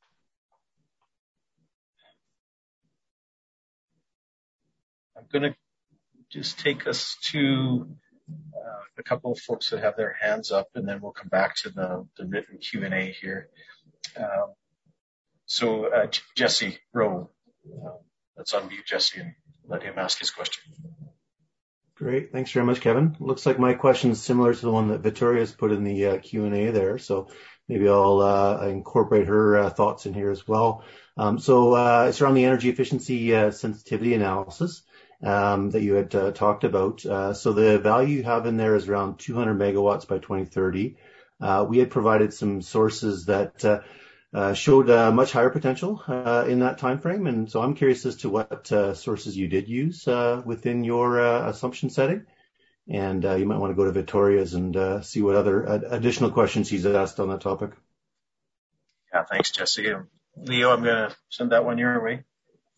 I'm going to just take us to uh, a couple of folks that have their hands up, and then we'll come back to the, the written Q and A here. Um, So, uh, Jesse Rowe, uh, let's unmute Jesse and let him ask his question. Great. Thanks very much, Kevin. Looks like my question is similar to the one that Victoria's put in the uh, Q and A there. So maybe I'll uh, incorporate her uh, thoughts in here as well. Um, so uh, it's around the energy efficiency uh, sensitivity analysis um, that you had uh, talked about. Uh, so the value you have in there is around two hundred megawatts by twenty thirty. Uh, we had provided some sources that uh, Uh, showed uh, much higher potential uh, in that time frame, and so I'm curious as to what uh, sources you did use uh, within your uh, assumption setting, and uh, you might want to go to Victoria's and uh, see what other uh, additional questions he's asked on that topic. Yeah, thanks, Jesse. Leo, I'm going to send that one your way.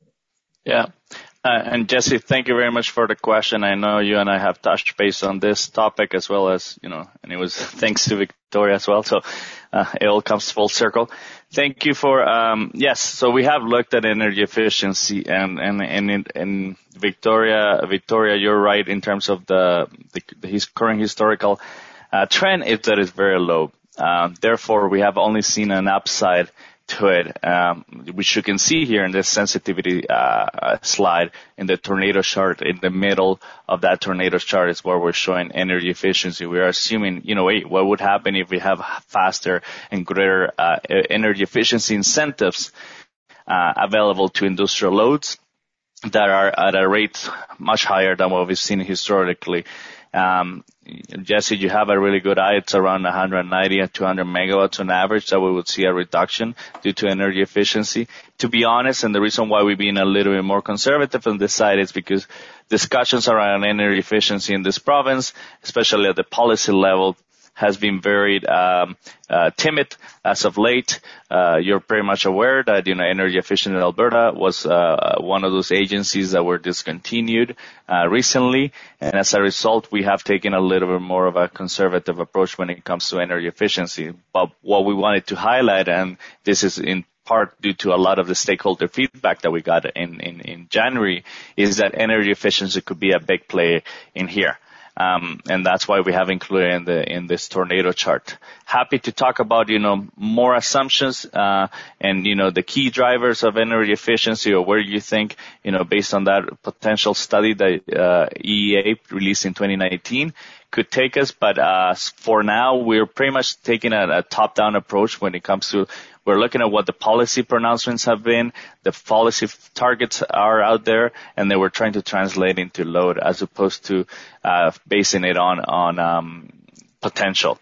Yeah. Uh, and Jesse, thank you very much for the question. I know you and I have touched base on this topic as well as, you know, and it was thanks to Victoria as well. So uh, it all comes full circle. Thank you for, um, yes, so we have looked at energy efficiency and, and, and, in, and Victoria, Victoria, you're right in terms of the, the, the his current historical uh, trend is that it's very low. Uh, therefore, we have only seen an upside to it, um, which you can see here in this sensitivity uh, slide in the tornado chart. In the middle of that tornado chart is where we're showing energy efficiency. We are assuming, you know, wait, what would happen if we have faster and greater uh, energy efficiency incentives uh, available to industrial loads that are at a rate much higher than what we've seen historically. Um, Jesse, you have a really good eye. It's around one hundred ninety and two hundred megawatts on average that we would see a reduction due to energy efficiency. To be honest, and the reason why we've been a little bit more conservative on this side is because discussions around energy efficiency in this province, especially at the policy level, has been very um, uh, timid as of late. Uh, you're pretty much aware that, you know, Energy Efficient in Alberta was uh, one of those agencies that were discontinued uh, recently, and as a result, we have taken a little bit more of a conservative approach when it comes to energy efficiency. But what we wanted to highlight, and this is in part due to a lot of the stakeholder feedback that we got in, in, in January, is that energy efficiency could be a big play in here. Um, and that's why we have included in the, in this tornado chart. Happy to talk about, you know, more assumptions, uh, and, you know, the key drivers of energy efficiency or where you think, you know, based on that potential study that, uh, E E A released in twenty nineteen could take us. But, uh, for now, we're pretty much taking a, a top-down approach when it comes to we're looking at what the policy pronouncements have been, the policy targets are out there, and then we're trying to translate into load as opposed to uh, basing it on on um, potential.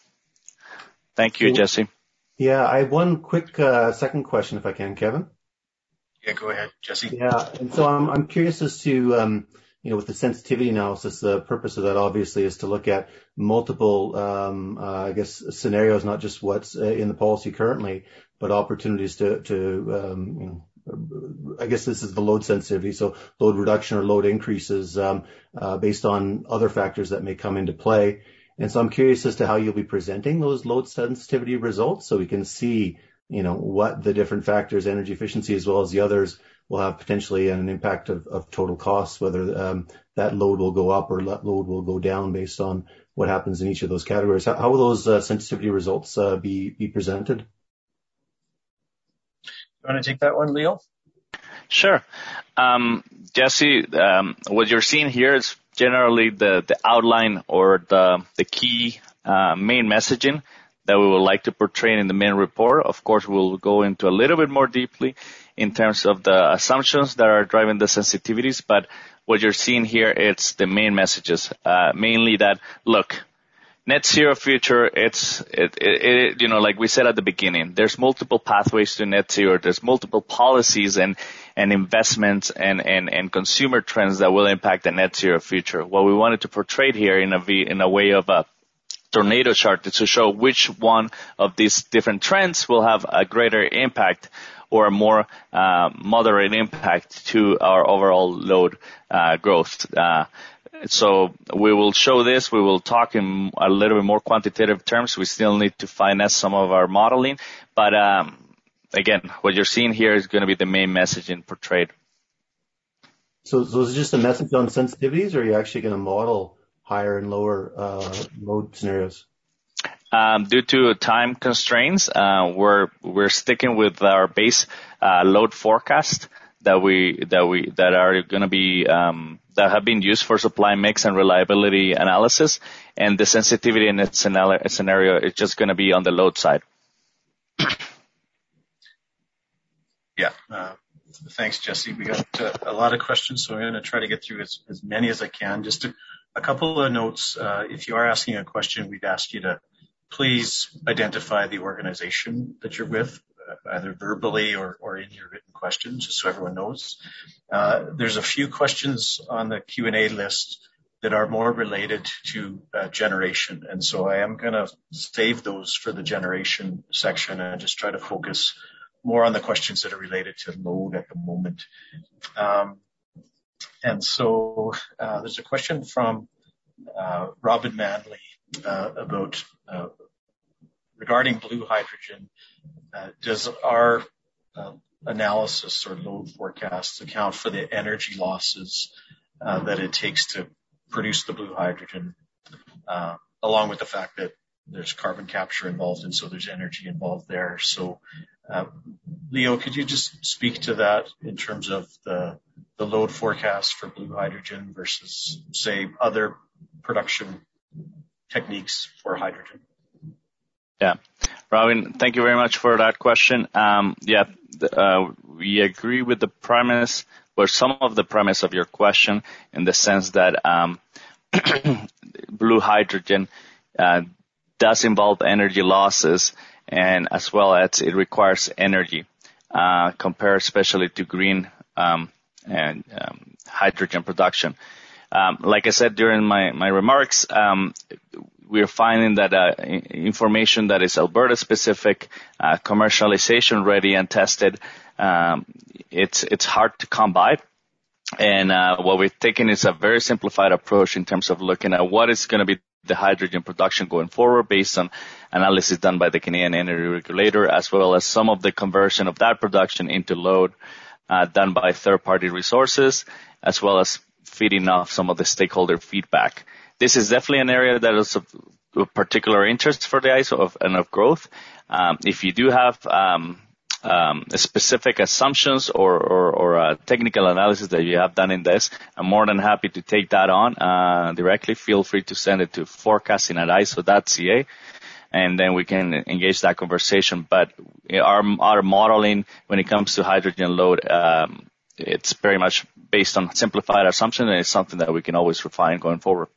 Thank you, Jesse. Yeah, I have one quick uh, second question, if I can, Kevin. Yeah, go ahead, Jesse. Yeah, and so I'm I'm curious as to um, you know, with the sensitivity analysis, the purpose of that obviously is to look at multiple, um, uh, I guess, scenarios, not just what's uh, in the policy currently, but opportunities to, to um, you know, I guess this is the load sensitivity, so load reduction or load increases um, uh, based on other factors that may come into play. And so I'm curious as to how you'll be presenting those load sensitivity results so we can see, you know, what the different factors, energy efficiency as well as the others, will have potentially an impact of, of total costs, whether um, that load will go up or that load will go down based on what happens in each of those categories. How, how will those uh, sensitivity results uh, be, be presented? You want to take that one, Leo? Sure. Um, Jesse, um, what you're seeing here is generally the, the outline or the, the key uh, main messaging that we would like to portray in the main report. Of course, we'll go into a little bit more deeply in terms of the assumptions that are driving the sensitivities, but what you're seeing here, it's the main messages, uh, mainly that, look, net zero future, it's, it, it, it, you know, like we said at the beginning, there's multiple pathways to net zero. There's multiple policies and, and investments and, and, and consumer trends that will impact the net zero future. What we wanted to portray here in a, in a way of a tornado chart is to show which one of these different trends will have a greater impact or a more uh, moderate impact to our overall load uh, growth. Uh, so we will show this. We will talk in a little bit more quantitative terms. We still need to finesse some of our modeling. But um, again, what you're seeing here is going to be the main messaging portrayed. So, so is it just a message on sensitivities, or are you actually going to model higher and lower uh, load scenarios? Um, due to time constraints, uh, we're we're sticking with our base uh, load forecast that we that we that are going to be um, that have been used for supply mix and reliability analysis, and the sensitivity in its scenario is just going to be on the load side. Yeah. Uh, thanks, Jesse. We got uh, a lot of questions, so I'm going to try to get through as, as many as I can. Just to, a couple of notes. Uh, if you are asking a question, we'd ask you to please identify the organization that you're with, uh, either verbally or, or in your written questions, just so everyone knows. Uh, there's a few questions on the Q and A list that are more related to uh, generation, and so I am going to save those for the generation section and just try to focus more on the questions that are related to load at the moment. Um, and so uh, there's a question from uh, Robin Manley uh, about uh, regarding blue hydrogen. Uh, does our uh, analysis or load forecasts account for the energy losses uh, that it takes to produce the blue hydrogen, uh, along with the fact that there's carbon capture involved, and so there's energy involved there. So, uh, Leo, could you just speak to that in terms of the, the load forecast for blue hydrogen versus, say, other production techniques for hydrogen? Yeah. Robin, thank you very much for that question. Um, yeah, uh, we agree with the premise, or some of the premise of your question, in the sense that um, blue hydrogen uh, does involve energy losses, and as well as it requires energy, uh, compared especially to green um, and um, hydrogen production. Um, like I said during my, my remarks, um, we're finding that uh, information that is Alberta-specific, uh, commercialization-ready and tested, um, it's it's hard to come by. And uh, what we're taking is a very simplified approach in terms of looking at what is going to be the hydrogen production going forward based on analysis done by the Canadian Energy Regulator, as well as some of the conversion of that production into load uh, done by third-party resources, as well as feeding off some of the stakeholder feedback. This is definitely an area that is of, of particular interest for the I S O of, and of growth. Um, if you do have um, um, specific assumptions or, or, or uh, technical analysis that you have done in this, I'm more than happy to take that on uh, directly. Feel free to send it to forecasting at I S O dot C A, and then we can engage that conversation. But our, our modeling when it comes to hydrogen load, um, it's very much based on simplified assumptions, and it's something that we can always refine going forward.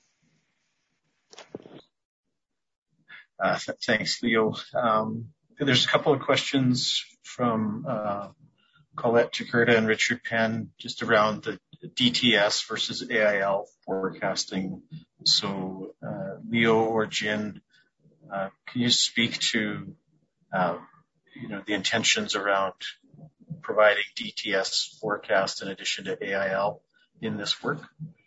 Uh, th- thanks, Leo. Um, there's a couple of questions from uh, Colette Jakurta and Richard Penn just around the D T S versus A I L forecasting. So, uh, Leo or Jin, uh, can you speak to, uh, you know, the intentions around providing D T S forecast in addition to A I L in this work?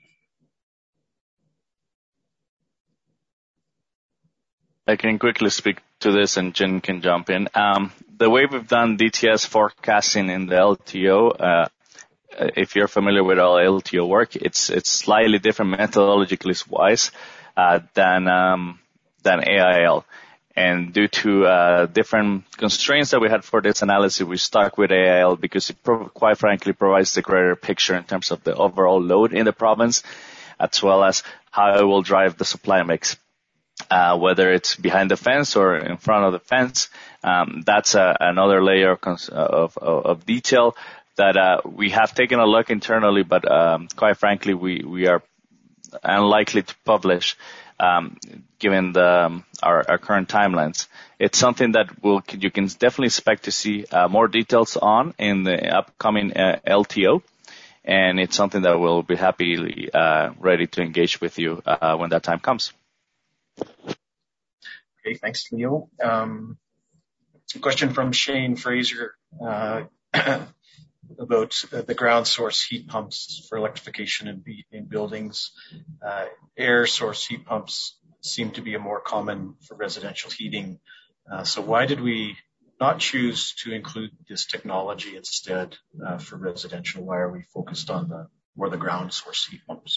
I can quickly speak to this and Jin can jump in. Um, the way we've done D T S forecasting in the L T O, uh, if you're familiar with our L T O work, it's it's slightly different methodologically wise uh, than um, than A I L. And due to uh, different constraints that we had for this analysis, we stuck with A I L because it pro- quite frankly provides the greater picture in terms of the overall load in the province, as well as how it will drive the supply mix. Uh, whether it's behind the fence or in front of the fence, um, that's uh, another layer of, cons- of, of, of detail that uh, we have taken a look internally, but um, quite frankly, we, we are unlikely to publish um, given the, um, our, our current timelines. It's something that we'll, you can definitely expect to see uh, more details on in the upcoming uh, L T O, and it's something that we'll be happily uh, ready to engage with you uh, when that time comes. Okay, thanks, Leo. Um, a question from Shane Fraser uh, about uh, the ground source heat pumps for electrification in, in buildings. Uh, air source heat pumps seem to be a more common for residential heating. Uh, so why did we not choose to include this technology instead uh, for residential? Why are we focused on the more the ground source heat pumps?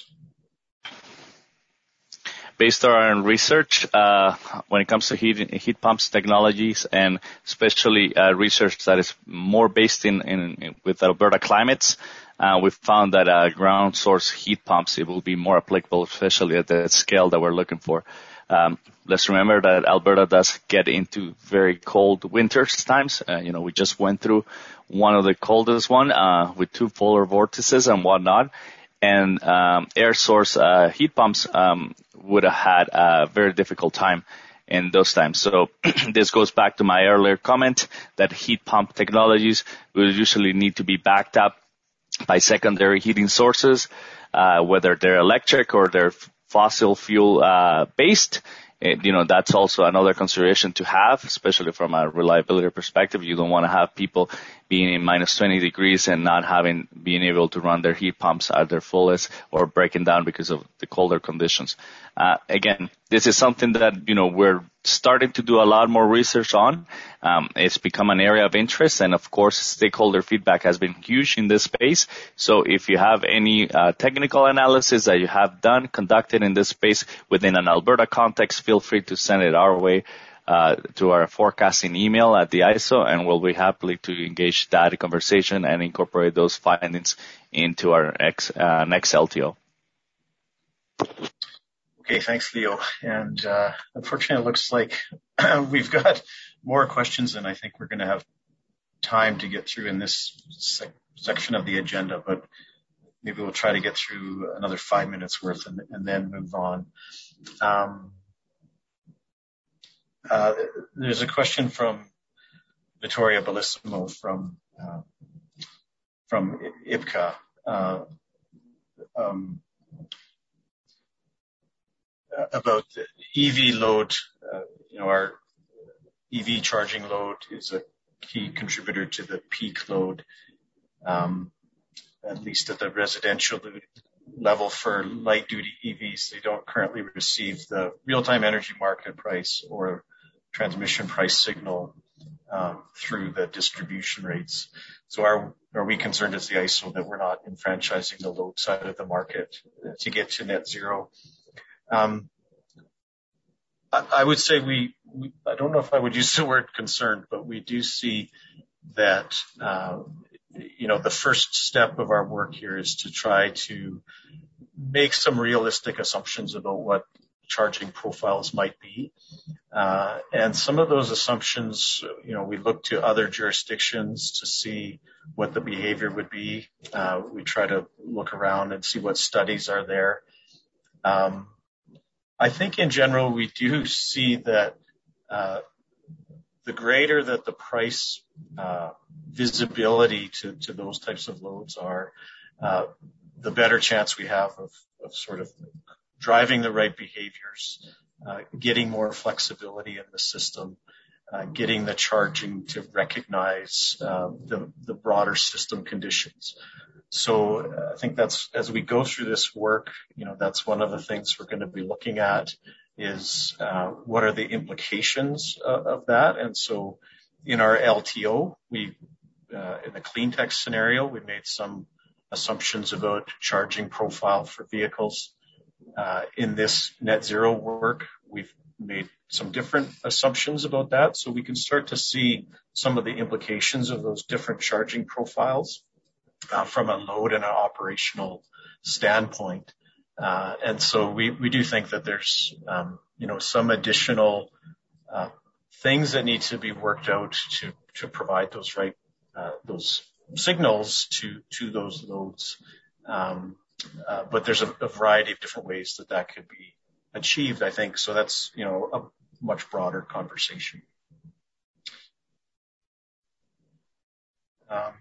Based on our research, uh, when it comes to heat, heat pumps technologies, and especially uh, research that is more based in, in, in with Alberta climates, uh, we've found that uh, ground source heat pumps, it will be more applicable, especially at the scale that we're looking for. Um, let's remember that Alberta does get into very cold winters times. Uh, you know, we just went through one of the coldest one uh, with two polar vortices and whatnot. And um, air source uh, heat pumps um, would have had a very difficult time in those times. So this goes back to my earlier comment that heat pump technologies will usually need to be backed up by secondary heating sources, uh, whether they're electric or they're fossil fuel uh, based. It, you know, that's also another consideration to have, especially from a reliability perspective. You don't want to have people being in minus twenty degrees and not having, being able to run their heat pumps at their fullest or breaking down because of the colder conditions. Uh, again, this is something that, you know, we're starting to do a lot more research on. Um, it's become an area of interest, and of course, stakeholder feedback has been huge in this space. So if you have any uh, technical analysis that you have done, conducted in this space within an Alberta context, feel free to send it our way uh, to our forecasting email at the I S O, and we'll be happy to engage that conversation and incorporate those findings into our next, uh, next L T O. Okay, thanks, Leo. And uh, unfortunately, it looks like we've got more questions than I think we're going to have time to get through in this sec- section of the agenda, but maybe we'll try to get through another five minutes worth and, and then move on. Um, uh, there's a question from Vittoria Bellissimo from uh, from I P C A. Uh, um, about the E V load. Uh, you know, our E V charging load is a key contributor to the peak load, um, at least at the residential level for light-duty E Vs. They don't currently receive the real-time energy market price or transmission price signal um, through the distribution rates. So are, are we concerned as the I S O that we're not enfranchising the load side of the market to get to net zero? Um, I, I would say we, we, I don't know if I would use the word concerned, but we do see that, uh, you know, the first step of our work here is to try to make some realistic assumptions about what charging profiles might be. Uh, and some of those assumptions, you know, we look to other jurisdictions to see what the behavior would be. Uh, we try to look around and see what studies are there. Um, I think in general, we do see that uh, the greater that the price uh, visibility to, to those types of loads are, uh, the better chance we have of, of sort of driving the right behaviors, uh, getting more flexibility in the system, uh, getting the charging to recognize uh, the, the broader system conditions. So uh, I think that's, as we go through this work, you know, that's one of the things we're going to be looking at is uh, what are the implications of, of that. And so in our L T O, we, uh, in the clean tech scenario, we made some assumptions about charging profile for vehicles. Uh, in this net zero work, we've made some different assumptions about that, so we can start to see some of the implications of those different charging profiles uh, from a load and an operational standpoint. Uh, and so we, we do think that there's, um, you know, some additional uh, things that need to be worked out to to provide those right uh, those signals to to those loads. Um, uh, but there's a, a variety of different ways that that could be achieved, I think. So that's, you know, a much broader conversation. Um,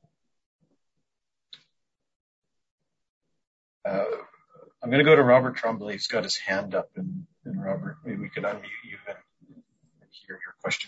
uh, I'm going to go to Robert Tremblay. He's got his hand up, and, and Robert, maybe we could unmute you and hear your question.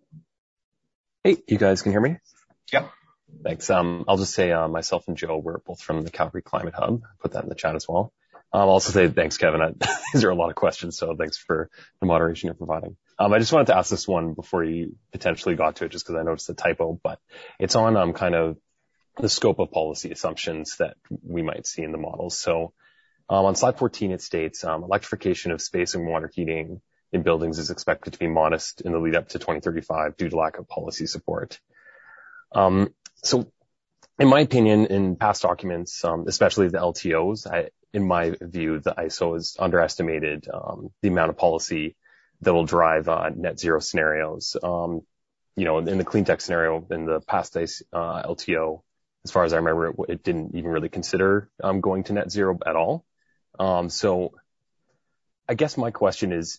Hey, you guys can hear me? Yep. Thanks. Um, I'll just say uh, myself and Joe, we're both from the Calgary Climate Hub. Put that in the chat as well. Um, I'll also say thanks, Kevin. I, these are a lot of questions, so thanks for the moderation you're providing. Um, I just wanted to ask this one before you potentially got to it, just because I noticed the typo, but it's on um, kind of the scope of policy assumptions that we might see in the models. So um, on slide fourteen, it states um, electrification of space and water heating in buildings is expected to be modest in the lead up to twenty thirty-five due to lack of policy support. Um, so in my opinion, in past documents, um, especially the L T Os, I, in my view, the I S O has underestimated um, the amount of policy that will drive uh, net zero scenarios. Um, you know, in the clean tech scenario, in the past uh, L T O, as far as I remember, it, it didn't even really consider um, going to net zero at all. Um, so I guess my question is,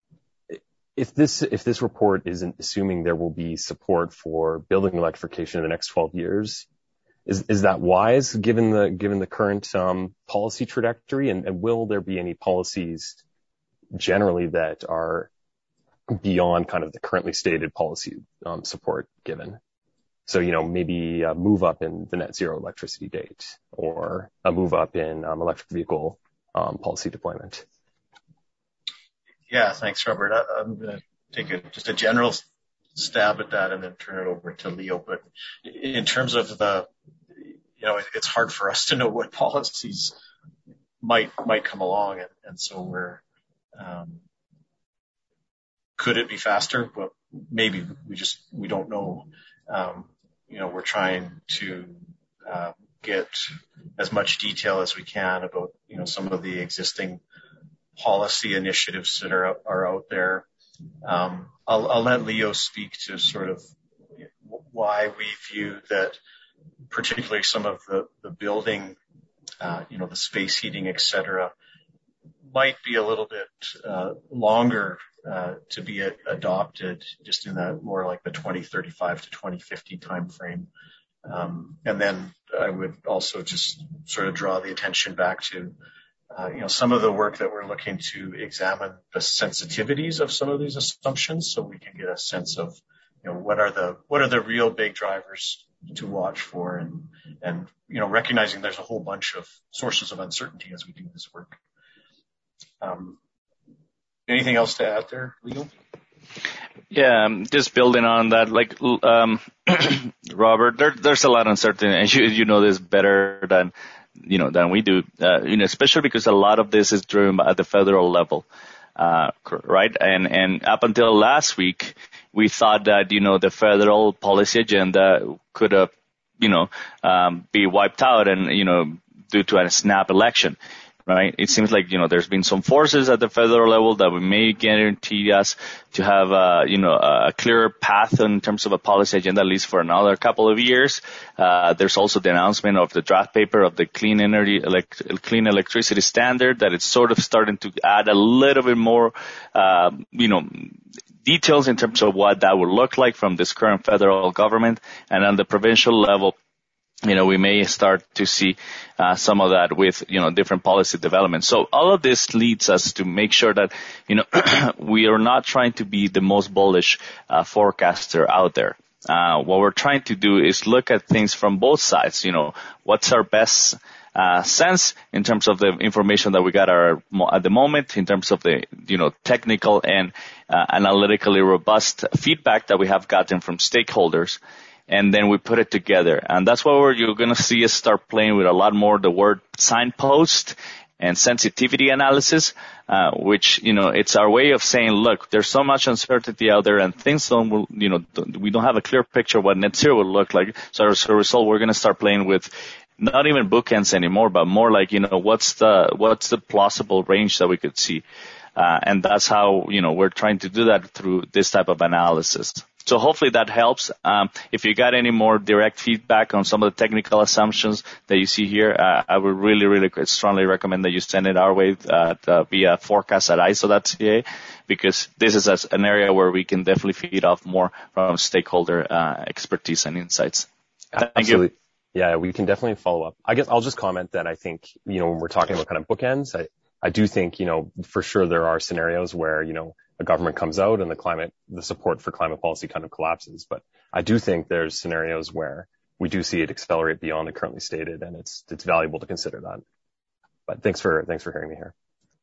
if this if this report isn't assuming there will be support for building electrification in the next twelve years, is is that wise given the given the current um, policy trajectory? And, and will there be any policies generally that are beyond kind of the currently stated policy um, support given? So, you know, maybe a move up in the net zero electricity date or a move up in um, electric vehicle um, policy deployment. Yeah, thanks, Robert. I, I'm going to take a, just a general stab at that and then turn it over to Leo. But in terms of the, you know, it, it's hard for us to know what policies might might come along, and, and so we're, um, could it be faster? Well, maybe we just we don't know. Um, you know, we're trying to uh, get as much detail as we can about, you know, some of the existing policy initiatives that are are out there. Um, I'll, I'll let Leo speak to sort of why we view that, particularly some of the the building, uh, you know, the space heating, et cetera, might be a little bit uh, longer uh, to be a, adopted, just in that more like the twenty thirty-five to twenty fifty timeframe. Um, and then I would also just sort of draw the attention back to Uh, you know, some of the work that we're looking to examine the sensitivities of some of these assumptions, so we can get a sense of, you know, what are the what are the real big drivers to watch for, and and you know, recognizing there's a whole bunch of sources of uncertainty as we do this work. Um, anything else to add there, Leo? Yeah, just building on that, like um, Robert, there, there's a lot of uncertainty, and you you know this better than. you know, than we do, uh, you know, especially because a lot of this is driven at the federal level, uh, right? And, and up until last week, we thought that, you know, the federal policy agenda could, uh, you know, um, be wiped out and, you know, due to a snap election, right? It seems like, you know, there's been some forces at the federal level that we may guarantee us to have, uh, you know, a clearer path in terms of a policy agenda, at least for another couple of years. Uh, there's also the announcement of the draft paper of the clean energy, elect- clean electricity standard that it's sort of starting to add a little bit more, uh, you know, details in terms of what that would look like from this current federal government. And on the provincial level, you know, we may start to see uh, some of that with, you know, different policy development. So all of this leads us to make sure that, you know, we are not trying to be the most bullish uh, forecaster out there. Uh, what we're trying to do is look at things from both sides. You know, what's our best uh, sense in terms of the information that we got our, at the moment, in terms of the, you know, technical and uh, analytically robust feedback that we have gotten from stakeholders. And then we put it together. And that's where you're going to see us start playing with a lot more the word signpost and sensitivity analysis, uh, which, you know, it's our way of saying, look, there's so much uncertainty out there and things don't, you know, we don't have a clear picture of what net zero will look like. So as a result, we're going to start playing with not even bookends anymore, but more like, you know, what's the, what's the plausible range that we could see? Uh, and that's how, you know, we're trying to do that through this type of analysis. So hopefully that helps. Um, if you got any more direct feedback on some of the technical assumptions that you see here, uh, I would really, really strongly recommend that you send it our way at, uh, via forecast at I S O dot C A, because this is a, an area where we can definitely feed off more from stakeholder uh, expertise and insights. Thank Absolutely. you. Yeah, we can definitely follow up. I guess I'll just comment that I think, you know, when we're talking about kind of bookends, I, I do think, you know, for sure there are scenarios where, you know, a government comes out and the climate, the support for climate policy kind of collapses. But I do think there's scenarios where we do see it accelerate beyond the currently stated, and it's, it's valuable to consider that. But thanks for, thanks for hearing me here.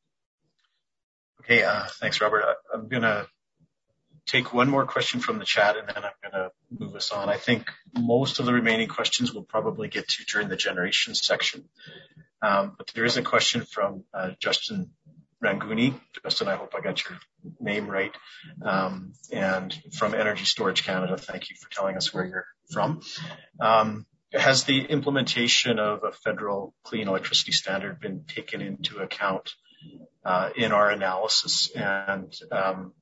Okay. Uh, thanks, Robert. I, I'm going to take one more question from the chat and then I'm going to move us on. I think most of the remaining questions we'll probably get to during the generation section. Um, but there is a question from uh, Justin Ranguni. Justin, I hope I got your name right. Um, and from Energy Storage Canada, thank you for telling us where you're from. Um, has the implementation of a federal clean electricity standard been taken into account uh, in our analysis? And um,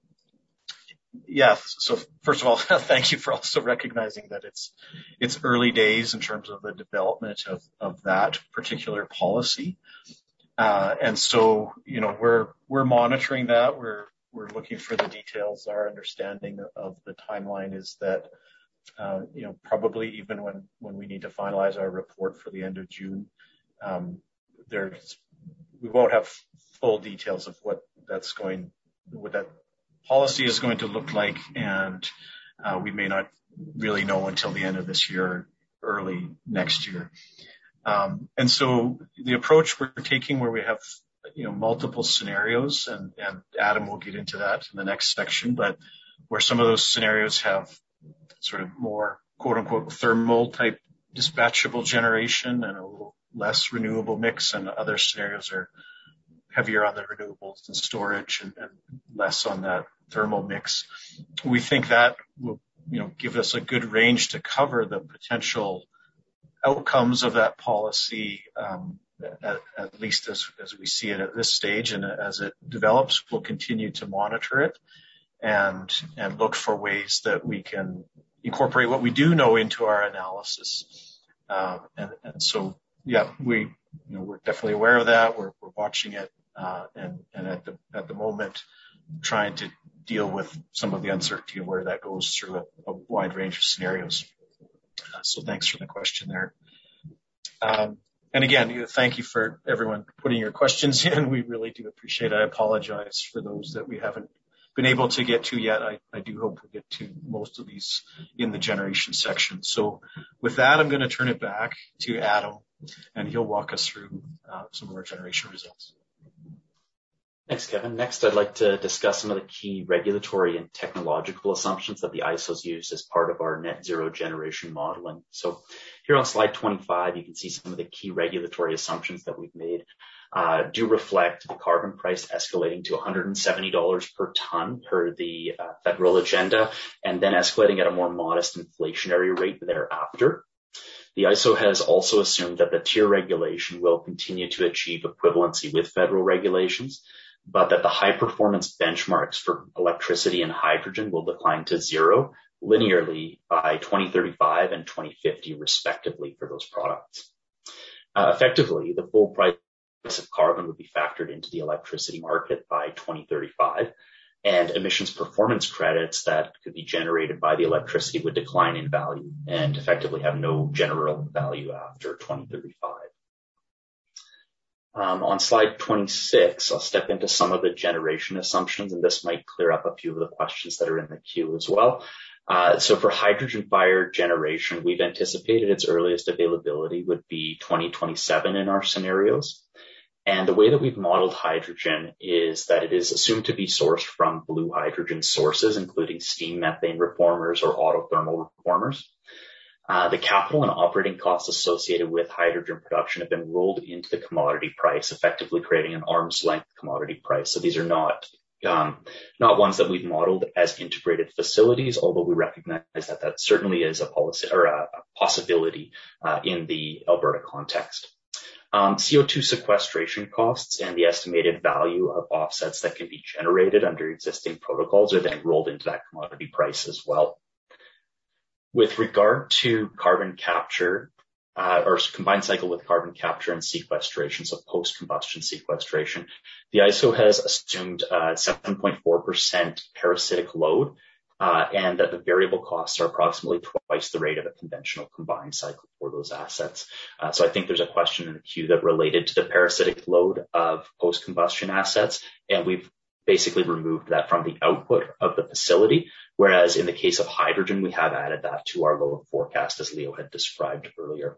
yeah, so first of all, thank you for also recognizing that it's it's early days in terms of the development of, of that particular policy. Uh, and so, you know, we're, we're monitoring that. We're, we're looking for the details. Our understanding of the timeline is that, uh, you know, probably even when, when we need to finalize our report for the end of June, um, there's, we won't have full details of what that's going, what that policy is going to look like. And, uh, we may not really know until the end of this year, or early next year. Um, and so the approach we're taking where we have, you know, multiple scenarios, and, and Adam will get into that in the next section, but where some of those scenarios have sort of more quote unquote thermal type dispatchable generation and a little less renewable mix, and other scenarios are heavier on the renewables and storage and, and less on that thermal mix. We think that will, you know, give us a good range to cover the potential outcomes of that policy, um, at, at least as, as we see it at this stage. And as it develops, we'll continue to monitor it and, and look for ways that we can incorporate what we do know into our analysis. Um, and, and so, yeah, we, you know, we're definitely aware of that. We're, we're watching it, uh, and, and at the, at the moment, trying to deal with some of the uncertainty of where that goes through a, a wide range of scenarios. Uh, so thanks for the question there. Um, and again, you know, thank you for everyone putting your questions in. We really do appreciate it. I apologize for those that we haven't been able to get to yet. I, I do hope we'll get to most of these in the generation section. So with that, I'm going to turn it back to Adam, and he'll walk us through uh, some of our generation results. Thanks, Kevin. Next, I'd like to discuss some of the key regulatory and technological assumptions that the I S Os use as part of our net zero generation modeling. So here on slide twenty-five, you can see some of the key regulatory assumptions that we've made uh, do reflect the carbon price escalating to one hundred seventy dollars per ton per the uh, federal agenda, and then escalating at a more modest inflationary rate thereafter. The I S O has also assumed that the tier regulation will continue to achieve equivalency with federal regulations, but that the high performance benchmarks for electricity and hydrogen will decline to zero linearly by twenty thirty-five and twenty fifty respectively for those products. Uh, effectively, the full price of carbon would be factored into the electricity market by twenty thirty-five, and emissions performance credits that could be generated by the electricity would decline in value and effectively have no general value after twenty thirty-five. Um, on slide twenty-six, I'll step into some of the generation assumptions, and this might clear up a few of the questions that are in the queue as well. Uh, so for hydrogen-fired generation, we've anticipated its earliest availability would be twenty twenty-seven in our scenarios. And the way that we've modeled hydrogen is that it is assumed to be sourced from blue hydrogen sources, including steam methane reformers or autothermal reformers. Uh, the capital and operating costs associated with hydrogen production have been rolled into the commodity price, effectively creating an arm's length commodity price. So these are not um, not ones that we've modeled as integrated facilities, although we recognize that that certainly is a policy or a, a possibility uh, in the Alberta context. Um, C O two sequestration costs and the estimated value of offsets that can be generated under existing protocols are then rolled into that commodity price as well. With regard to carbon capture, uh, or combined cycle with carbon capture and sequestration, so post-combustion sequestration, the I S O has assumed uh, seven point four percent parasitic load, uh, and that the variable costs are approximately twice the rate of a conventional combined cycle for those assets. Uh, so I think there's a question in the queue that related to the parasitic load of post-combustion assets, and we've basically removed that from the output of the facility, whereas in the case of hydrogen, we have added that to our load forecast, as Leo had described earlier.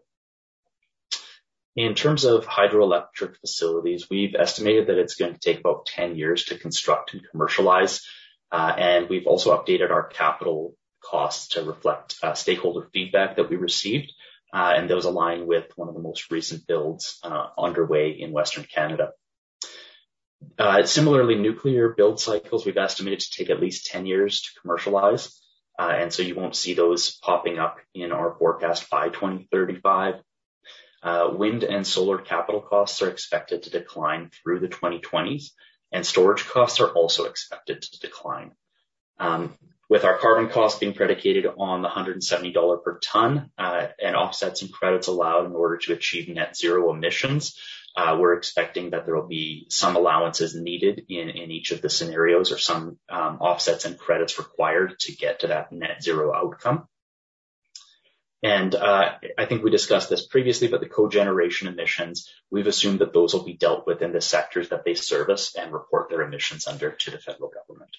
In terms of hydroelectric facilities, we've estimated that it's going to take about ten years to construct and commercialize, uh, and we've also updated our capital costs to reflect uh, stakeholder feedback that we received, uh, and those align with one of the most recent builds uh, underway in Western Canada. Uh, similarly, nuclear build cycles we've estimated to take at least ten years to commercialize, uh, and so you won't see those popping up in our forecast by twenty thirty-five. Uh, wind and solar capital costs are expected to decline through the twenty twenties, and storage costs are also expected to decline. Um, with our carbon costs being predicated on the one hundred seventy dollars per ton uh, and offsets and credits allowed in order to achieve net zero emissions, Uh, we're expecting that there will be some allowances needed in, in each of the scenarios, or some um, offsets and credits required to get to that net zero outcome. And uh, I think we discussed this previously, but the cogeneration emissions, we've assumed that those will be dealt with in the sectors that they service and report their emissions under to the federal government.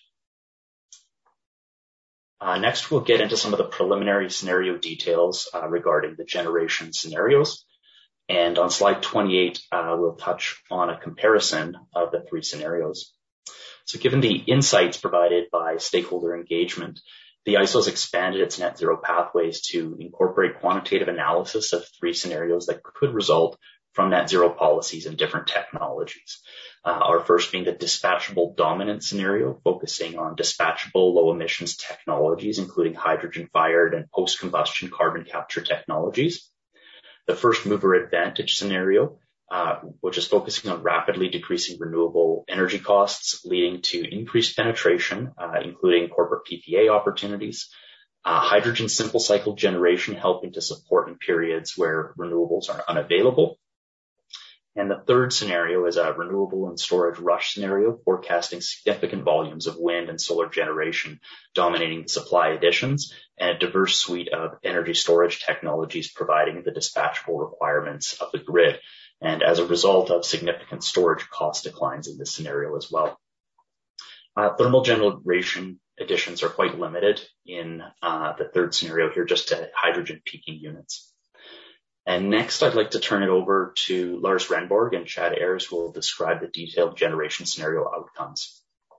Uh, next, we'll get into some of the preliminary scenario details uh, regarding the generation scenarios. And on slide twenty-eight, uh, we'll touch on a comparison of the three scenarios. So given the insights provided by stakeholder engagement, the I S O has expanded its net zero pathways to incorporate quantitative analysis of three scenarios that could result from net zero policies and different technologies. Uh, our first being the dispatchable dominant scenario, focusing on dispatchable low emissions technologies, including hydrogen fired and post-combustion carbon capture technologies. The first mover advantage scenario, uh, which is focusing on rapidly decreasing renewable energy costs, leading to increased penetration, uh, including corporate P P A opportunities. Uh, hydrogen simple cycle generation, helping to support in periods where renewables are unavailable. And the third scenario is a renewable and storage rush scenario, forecasting significant volumes of wind and solar generation dominating the supply additions, and a diverse suite of energy storage technologies providing the dispatchable requirements of the grid, and as a result of significant storage cost declines in this scenario as well. Uh, thermal generation additions are quite limited in uh, the third scenario here, just to hydrogen peaking units. And next, I'd like to turn it over to Lars Renborg and Chad Ayres, who will describe the detailed generation scenario outcomes.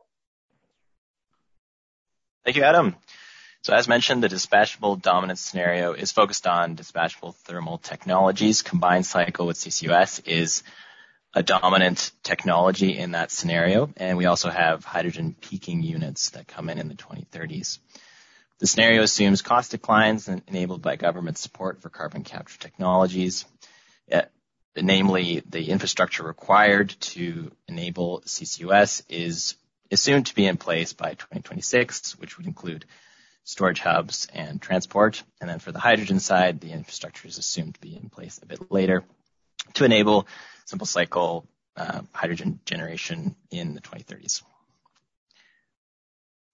Thank you, Adam. So as mentioned, the dispatchable dominance scenario is focused on dispatchable thermal technologies. Combined cycle with C C U S is a dominant technology in that scenario. And we also have hydrogen peaking units that come in in the twenty thirties. The scenario assumes cost declines enabled by government support for carbon capture technologies, uh, namely the infrastructure required to enable C C U S is assumed to be in place by twenty twenty-six, which would include storage hubs and transport. And then for the hydrogen side, the infrastructure is assumed to be in place a bit later to enable simple cycle uh, hydrogen generation in the twenty thirties.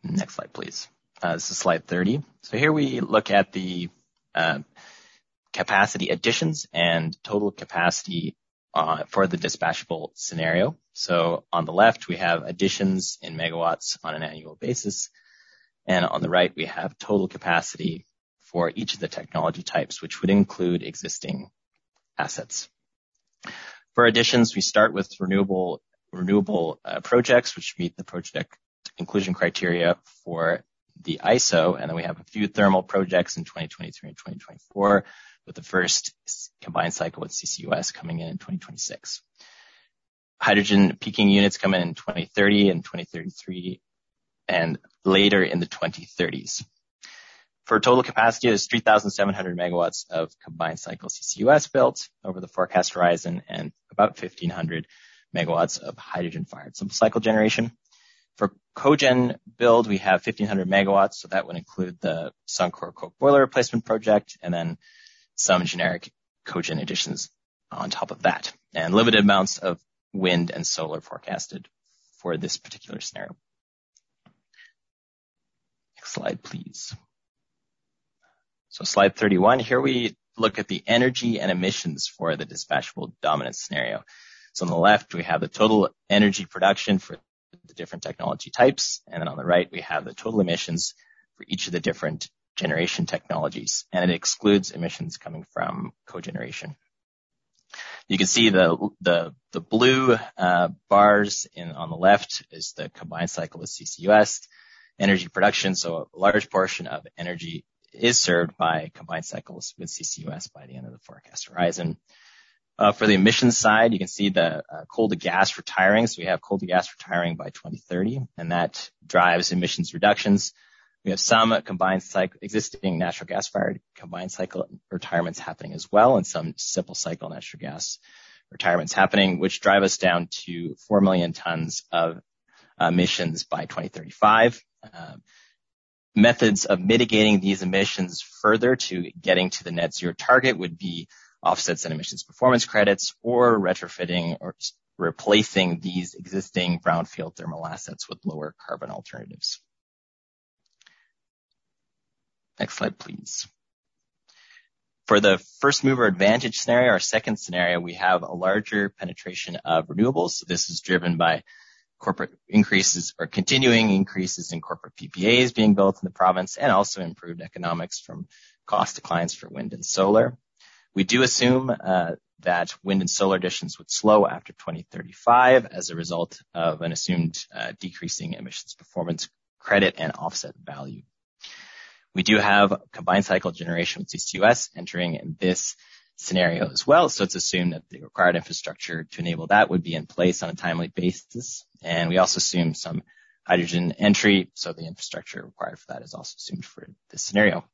Next slide, please. Uh, this is slide thirty. So here we look at the uh, capacity additions and total capacity uh, for the dispatchable scenario. So on the left, we have additions in megawatts on an annual basis. And on the right, we have total capacity for each of the technology types, which would include existing assets. For additions, we start with renewable renewable uh, projects, which meet the project inclusion criteria for the I S O. And then we have a few thermal projects in twenty twenty-three and twenty twenty-four, with the first combined cycle with C C U S coming in in twenty twenty-six. Hydrogen peaking units come in in twenty thirty and twenty thirty-three, and later in the twenty thirties. For total capacity, there's three thousand seven hundred megawatts of combined cycle C C U S built over the forecast horizon and about fifteen hundred megawatts of hydrogen-fired simple cycle generation. For cogen build, we have fifteen hundred megawatts, so that would include the Suncor coke boiler replacement project and then some generic cogen additions on top of that, and limited amounts of wind and solar forecasted for this particular scenario. Next slide, please. So slide thirty-one, here we look at the energy and emissions for the dispatchable dominance scenario. So on the left, we have the total energy production for the different technology types. And then on the right, we have the total emissions for each of the different generation technologies. And it excludes emissions coming from cogeneration. You can see the the, the blue uh, bars in on the left is the combined cycle with C C U S energy production. So a large portion of energy is served by combined cycles with C C U S by the end of the forecast horizon. Uh, for the emissions side, you can see the uh, coal to gas retiring. So we have coal to gas retiring by twenty thirty, and that drives emissions reductions. We have some combined cycle, existing natural gas fired combined cycle retirements happening as well, and some simple cycle natural gas retirements happening, which drive us down to four million tons of emissions by twenty thirty-five. Uh, methods of mitigating these emissions further to getting to the net zero target would be offsets and emissions performance credits, or retrofitting or replacing these existing brownfield thermal assets with lower carbon alternatives. Next slide, please. For the first mover advantage scenario, our second scenario, we have a larger penetration of renewables. So this is driven by corporate increases or continuing increases in corporate P P As being built in the province, and also improved economics from cost declines for wind and solar. We do assume uh, that wind and solar additions would slow after twenty thirty-five as a result of an assumed uh, decreasing emissions performance credit and offset value. We do have combined cycle generation with C C U S entering in this scenario as well, so it's assumed that the required infrastructure to enable that would be in place on a timely basis. And we also assume some hydrogen entry, so the infrastructure required for that is also assumed for this scenario.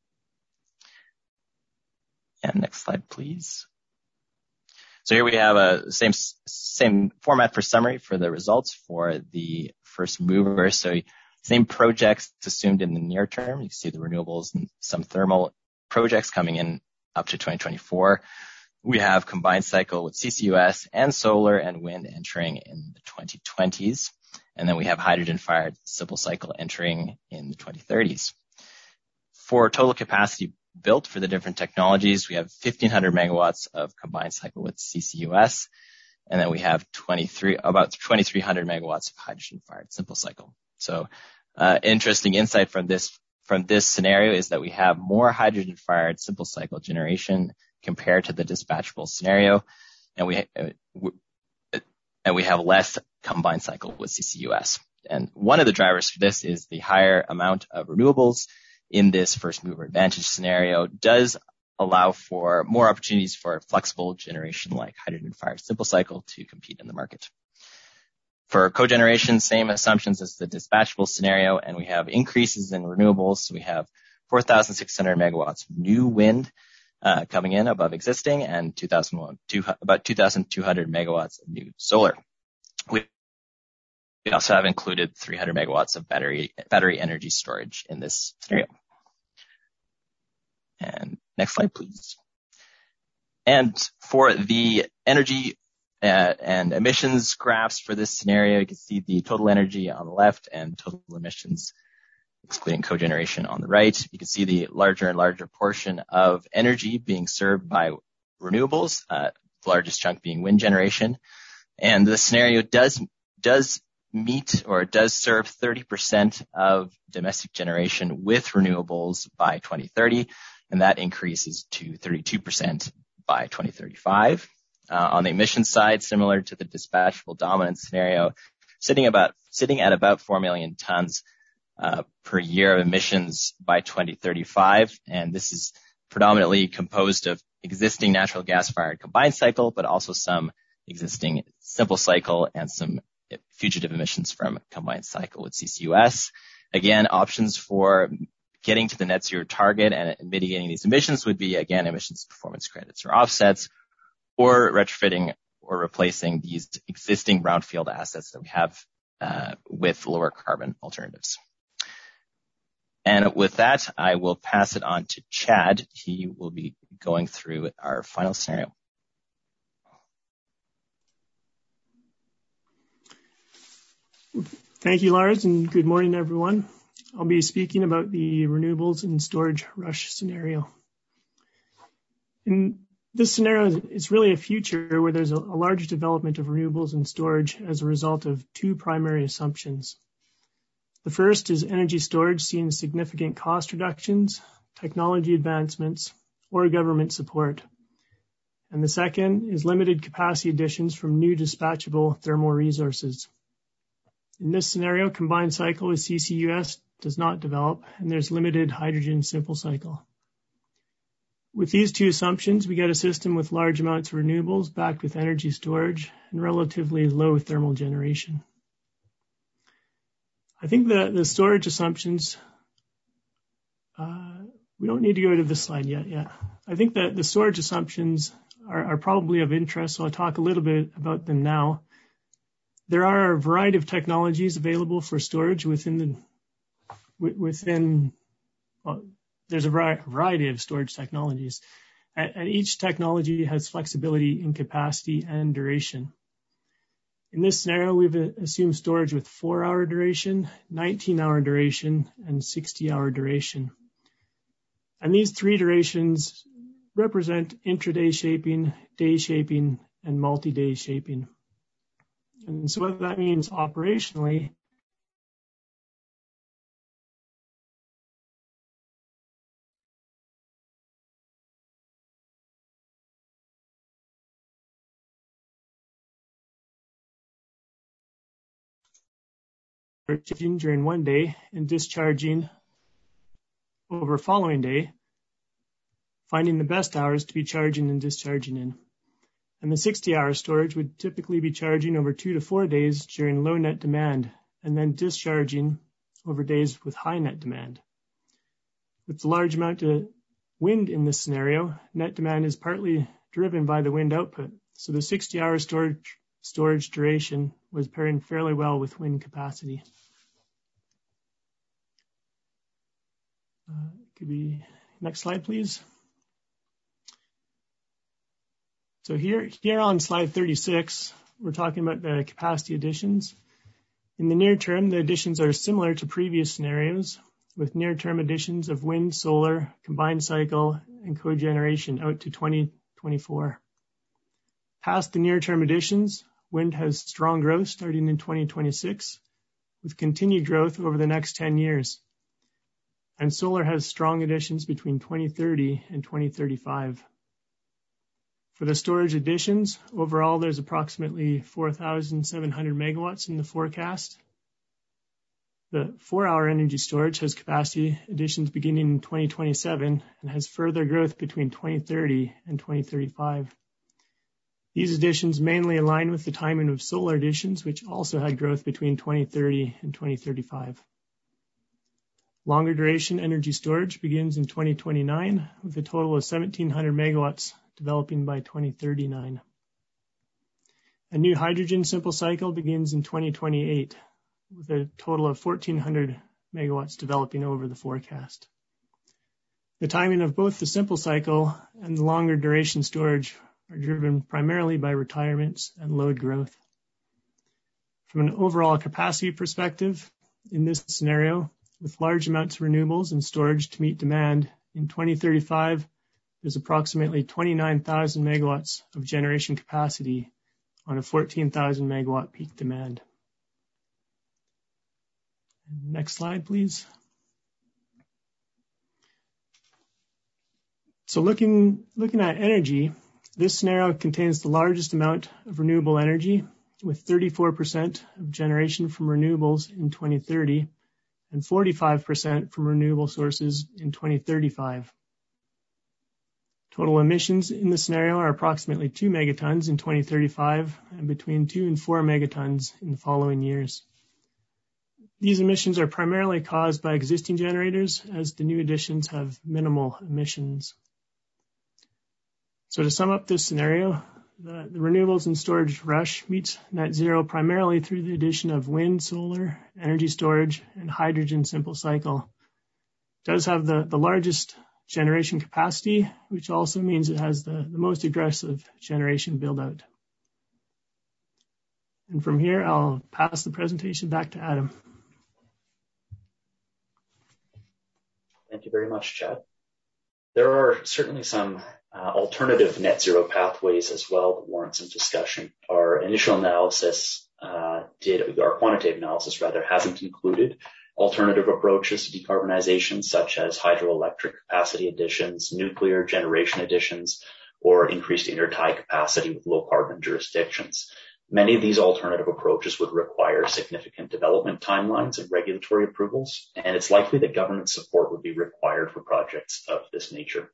And next slide, please. So here we have a same same format for summary for the results for the first mover. So same projects assumed in the near term. You can see the renewables and some thermal projects coming in up to twenty twenty-four. We have combined cycle with C C U S and solar and wind entering in the twenty twenties. And then we have hydrogen-fired simple cycle entering in the twenty thirties. For total capacity built for the different technologies, we have fifteen hundred megawatts of combined cycle with C C U S, and then we have twenty-three, about twenty-three hundred megawatts of hydrogen-fired simple cycle. So, uh, interesting insight from this from this scenario is that we have more hydrogen-fired simple cycle generation compared to the dispatchable scenario, and we and we have less combined cycle with C C U S. And one of the drivers for this is the higher amount of renewables in this first mover advantage scenario does allow for more opportunities for flexible generation like hydrogen-fired simple cycle to compete in the market. For cogeneration, same assumptions as the dispatchable scenario, and we have increases in renewables. So we have four thousand six hundred megawatts of new wind uh, coming in above existing, and two thousand, two, about two thousand two hundred megawatts of new solar. We We also have included three hundred megawatts of battery battery energy storage in this scenario. And next slide, please. And for the energy uh, and emissions graphs for this scenario. You can see the total energy on the left and total emissions, excluding cogeneration, on the right. You can see the larger and larger portion of energy being served by renewables, uh, the largest chunk being wind generation. And the scenario does does meet or does serve thirty percent of domestic generation with renewables by twenty thirty, and that increases to thirty-two percent by twenty thirty-five. Uh, on the emissions side, similar to the dispatchable dominance scenario, sitting about sitting at about four million tons uh, per year of emissions by twenty thirty-five, and this is predominantly composed of existing natural gas-fired combined cycle, but also some existing simple cycle and some fugitive emissions from combined cycle with C C U S. Again, options for getting to the net zero target and mitigating these emissions would be, again, emissions performance credits or offsets, or retrofitting or replacing these existing brownfield assets that we have uh, with lower carbon alternatives. And with that, I will pass it on to Chad. He will be going through our final scenario. Thank you, Lars, and good morning, everyone. I'll be speaking about the renewables and storage rush scenario. In this scenario, it's really a future where there's a, a large development of renewables and storage as a result of two primary assumptions. The first is energy storage seeing significant cost reductions, technology advancements, or government support. And the second is limited capacity additions from new dispatchable thermal resources. In this scenario, combined cycle with C C U S does not develop, and there's limited hydrogen simple cycle. With these two assumptions, we get a system with large amounts of renewables backed with energy storage and relatively low thermal generation. I think the, the storage assumptions, uh, we don't need to go to this slide yet. Yeah, I think that the storage assumptions are, are probably of interest, so I'll talk a little bit about them now. There are a variety of technologies available for storage within the within. Well, there's a variety of storage technologies, and each technology has flexibility in capacity and duration. In this scenario, we've assumed storage with four-hour duration, nineteen-hour duration, and sixty-hour duration. And these three durations represent intraday shaping, day shaping, and multi-day shaping. And so what that means operationally during one day and discharging over a following day, finding the best hours to be charging and discharging in. And the sixty-hour storage would typically be charging over two to four days during low net demand, and then discharging over days with high net demand. With the large amount of wind in this scenario, net demand is partly driven by the wind output, so the sixty-hour storage, storage duration was pairing fairly well with wind capacity. Uh, could be next slide, please. So here, here on slide thirty-six, we're talking about the capacity additions. In the near term, the additions are similar to previous scenarios, with near-term additions of wind, solar, combined cycle, and cogeneration out to twenty twenty-four. Past the near-term additions, wind has strong growth starting in twenty twenty-six, with continued growth over the next ten years. And solar has strong additions between twenty thirty and twenty thirty-five. For the storage additions, overall there's approximately four thousand seven hundred megawatts in the forecast. The four-hour energy storage has capacity additions beginning in twenty twenty-seven and has further growth between twenty thirty and twenty thirty-five. These additions mainly align with the timing of solar additions, which also had growth between twenty thirty and twenty thirty-five. Longer duration energy storage begins in twenty twenty-nine with a total of seventeen hundred megawatts developing by twenty thirty-nine. A new hydrogen simple cycle begins in twenty twenty-eight with a total of fourteen hundred megawatts developing over the forecast. The timing of both the simple cycle and the longer duration storage are driven primarily by retirements and load growth. From an overall capacity perspective, in this scenario, with large amounts of renewables and storage to meet demand, in twenty thirty-five, there's approximately twenty-nine thousand megawatts of generation capacity on a fourteen thousand megawatt peak demand. Next slide, please. So looking, looking at energy, this scenario contains the largest amount of renewable energy, with thirty-four percent of generation from renewables in twenty thirty and forty-five percent from renewable sources in twenty thirty-five. Total emissions in the scenario are approximately two megatons in twenty thirty-five and between two and four megatons in the following years. These emissions are primarily caused by existing generators, as the new additions have minimal emissions. So to sum up this scenario, the, the renewables and storage rush meets net zero primarily through the addition of wind, solar, energy storage, and hydrogen simple cycle. It does have the, the largest generation capacity, which also means it has the, the most aggressive generation build-out. And from here, I'll pass the presentation back to Adam. Thank you very much, Chad. There are certainly some uh, alternative net zero pathways as well that warrant some discussion. Our initial analysis uh, did, our quantitative analysis rather, hasn't included alternative approaches to decarbonization, such as hydroelectric capacity additions, nuclear generation additions, or increased intertie capacity with low carbon jurisdictions. Many of these alternative approaches would require significant development timelines and regulatory approvals, and it's likely that government support would be required for projects of this nature.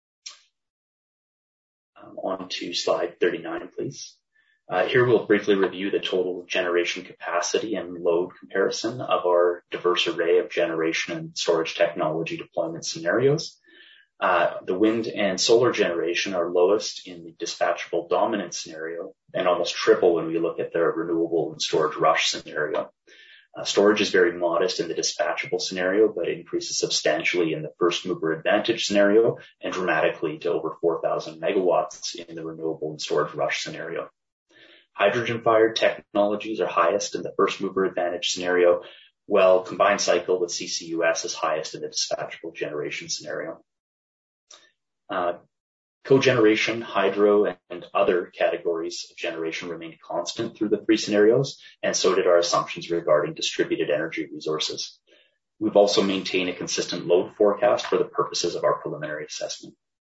Um, on to slide thirty-nine, please. Uh, here we'll briefly review the total generation capacity and load comparison of our diverse array of generation and storage technology deployment scenarios. Uh, the wind and solar generation are lowest in the dispatchable dominant scenario and almost triple when we look at the renewable and storage rush scenario. Uh, storage is very modest in the dispatchable scenario, but increases substantially in the first mover advantage scenario and dramatically to over four thousand megawatts in the renewable and storage rush scenario. Hydrogen-fired technologies are highest in the first mover advantage scenario, while combined cycle with C C U S is highest in the dispatchable generation scenario. Uh, cogeneration, hydro, and other categories of generation remained constant through the three scenarios, and so did our assumptions regarding distributed energy resources. We've also maintained a consistent load forecast for the purposes of our preliminary assessment.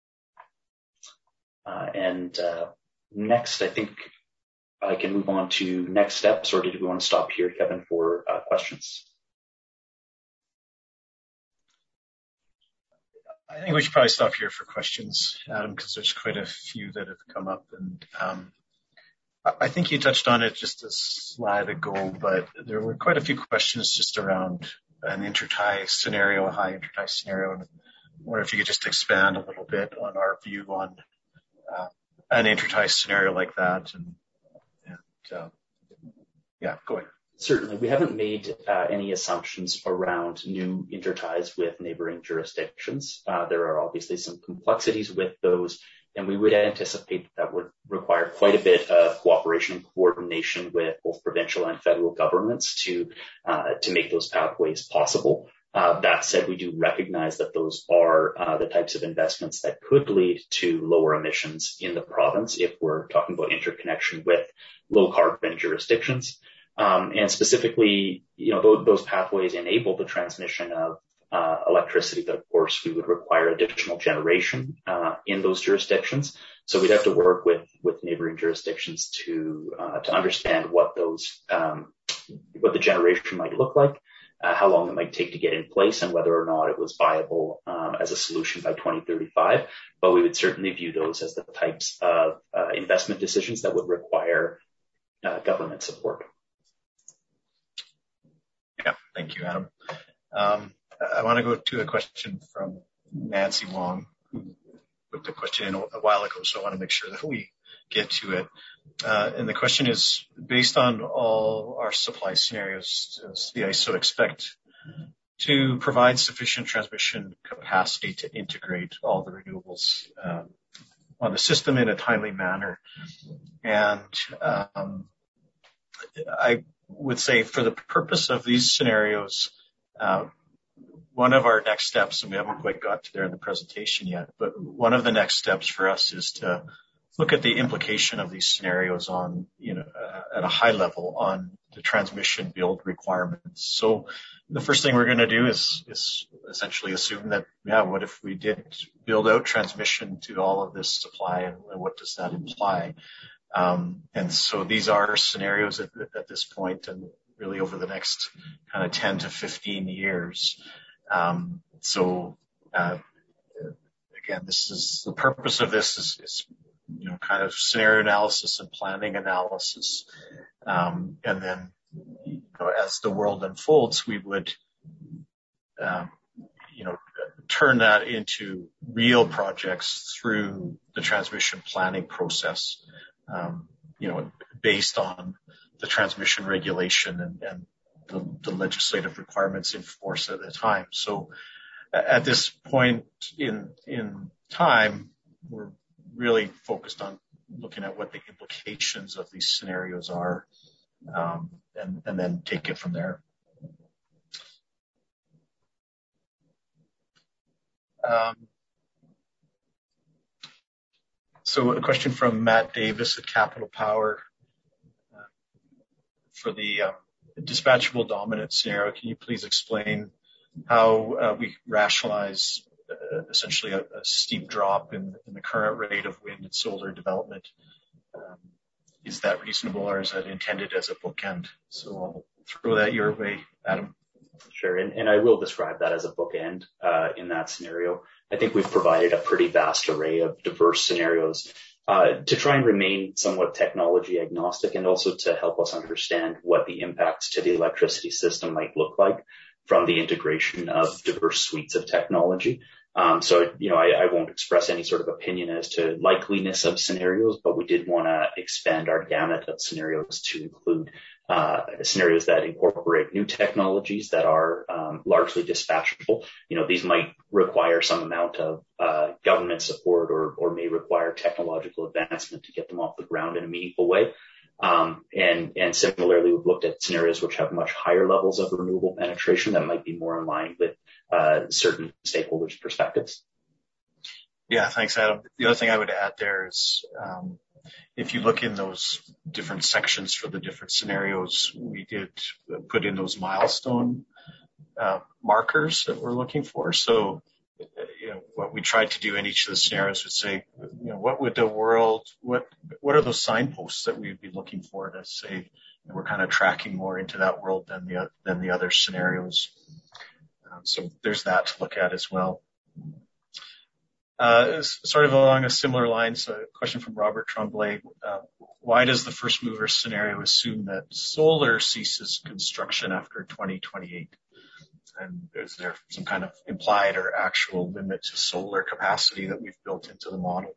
Uh, and uh, next, I think I can move on to next steps, or did we want to stop here, Kevin, for uh, questions? I think we should probably stop here for questions, Adam, because there's quite a few that have come up. And um, I think you touched on it just a slide ago, but there were quite a few questions just around an intertie scenario, a high intertie scenario. And I wonder if you could just expand a little bit on our view on uh, an intertie scenario like that. And, and uh, yeah, go ahead. Certainly. We haven't made uh, any assumptions around new interties with neighboring jurisdictions. Uh, there are obviously some complexities with those, and we would anticipate that, that would require quite a bit of cooperation and coordination with both provincial and federal governments to uh, to make those pathways possible. Uh, that said, we do recognize that those are uh, the types of investments that could lead to lower emissions in the province if we're talking about interconnection with low carbon jurisdictions. Um, and specifically, you know, those, those pathways enable the transmission of uh, electricity, but of course we would require additional generation uh, in those jurisdictions. So we'd have to work with with neighboring jurisdictions to uh, to understand what those um, what the generation might look like, uh, how long it might take to get in place, and whether or not it was viable um, as a solution by twenty thirty-five. But we would certainly view those as the types of uh, investment decisions that would require uh, government support. Yeah, thank you, Adam. Um, I want to go to a question from Nancy Wong, who put the question in a while ago, so I want to make sure that we get to it. Uh, and the question is, based on all our supply scenarios, does the I S O expect to provide sufficient transmission capacity to integrate all the renewables um, on the system in a timely manner. And um, I would say for the purpose of these scenarios, uh, one of our next steps, and we haven't quite got to there in the presentation yet, but one of the next steps for us is to look at the implication of these scenarios on, you know, uh, at a high level on the transmission build requirements. So the first thing we're going to do is, is essentially assume that, yeah, what if we did build out transmission to all of this supply, and, and what does that imply? Um, and so these are scenarios at, at this point, and really over the next kind of ten to fifteen years. Um, so, uh, again, this is the purpose of this is, is, you know, kind of scenario analysis and planning analysis. Um, and then, you know, as the world unfolds, we would, um, you know, turn that into real projects through the transmission planning process, um, you know, based on the transmission regulation and, and the, the legislative requirements in force at the time. So at this point in, in time, we're really focused on looking at what the implications of these scenarios are, um, and, and then take it from there. Um, so a question from Matt Davis at Capital Power. Uh, for the uh, dispatchable dominant scenario, can you please explain how uh, we rationalize uh, essentially a, a steep drop in, in the current rate of wind and solar development? Um, is that reasonable, or is that intended as a bookend? So I'll throw that your way, Adam. Sure, and, and I will describe that as a bookend uh, in that scenario. I think we've provided a pretty vast array of diverse scenarios uh, to try and remain somewhat technology agnostic, and also to help us understand what the impacts to the electricity system might look like from the integration of diverse suites of technology. Um, so, you know, I, I won't express any sort of opinion as to likeliness of scenarios, but we did want to expand our gamut of scenarios to include uh, scenarios that incorporate new technologies that are um, largely dispatchable. You know, these might require some amount of uh, government support, or, or may require technological advancement to get them off the ground in a meaningful way. Um, and, and similarly, we've looked at scenarios which have much higher levels of renewable penetration that might be more in line with uh, certain stakeholders' perspectives. Yeah, thanks, Adam. The other thing I would add there is, um, if you look in those different sections for the different scenarios, we did put in those milestone uh, markers that we're looking for. So, you know, what we tried to do in each of the scenarios would say, you know, what would the world, what, what are those signposts that we'd be looking for to say we're kind of tracking more into that world than the, than the other scenarios. Um, so there's that to look at as well. Uh, sort of along a similar line, so a question from Robert Tremblay. Uh, why does the first mover scenario assume that solar ceases construction after twenty twenty-eight? And is there some kind of implied or actual limit to solar capacity that we've built into the model?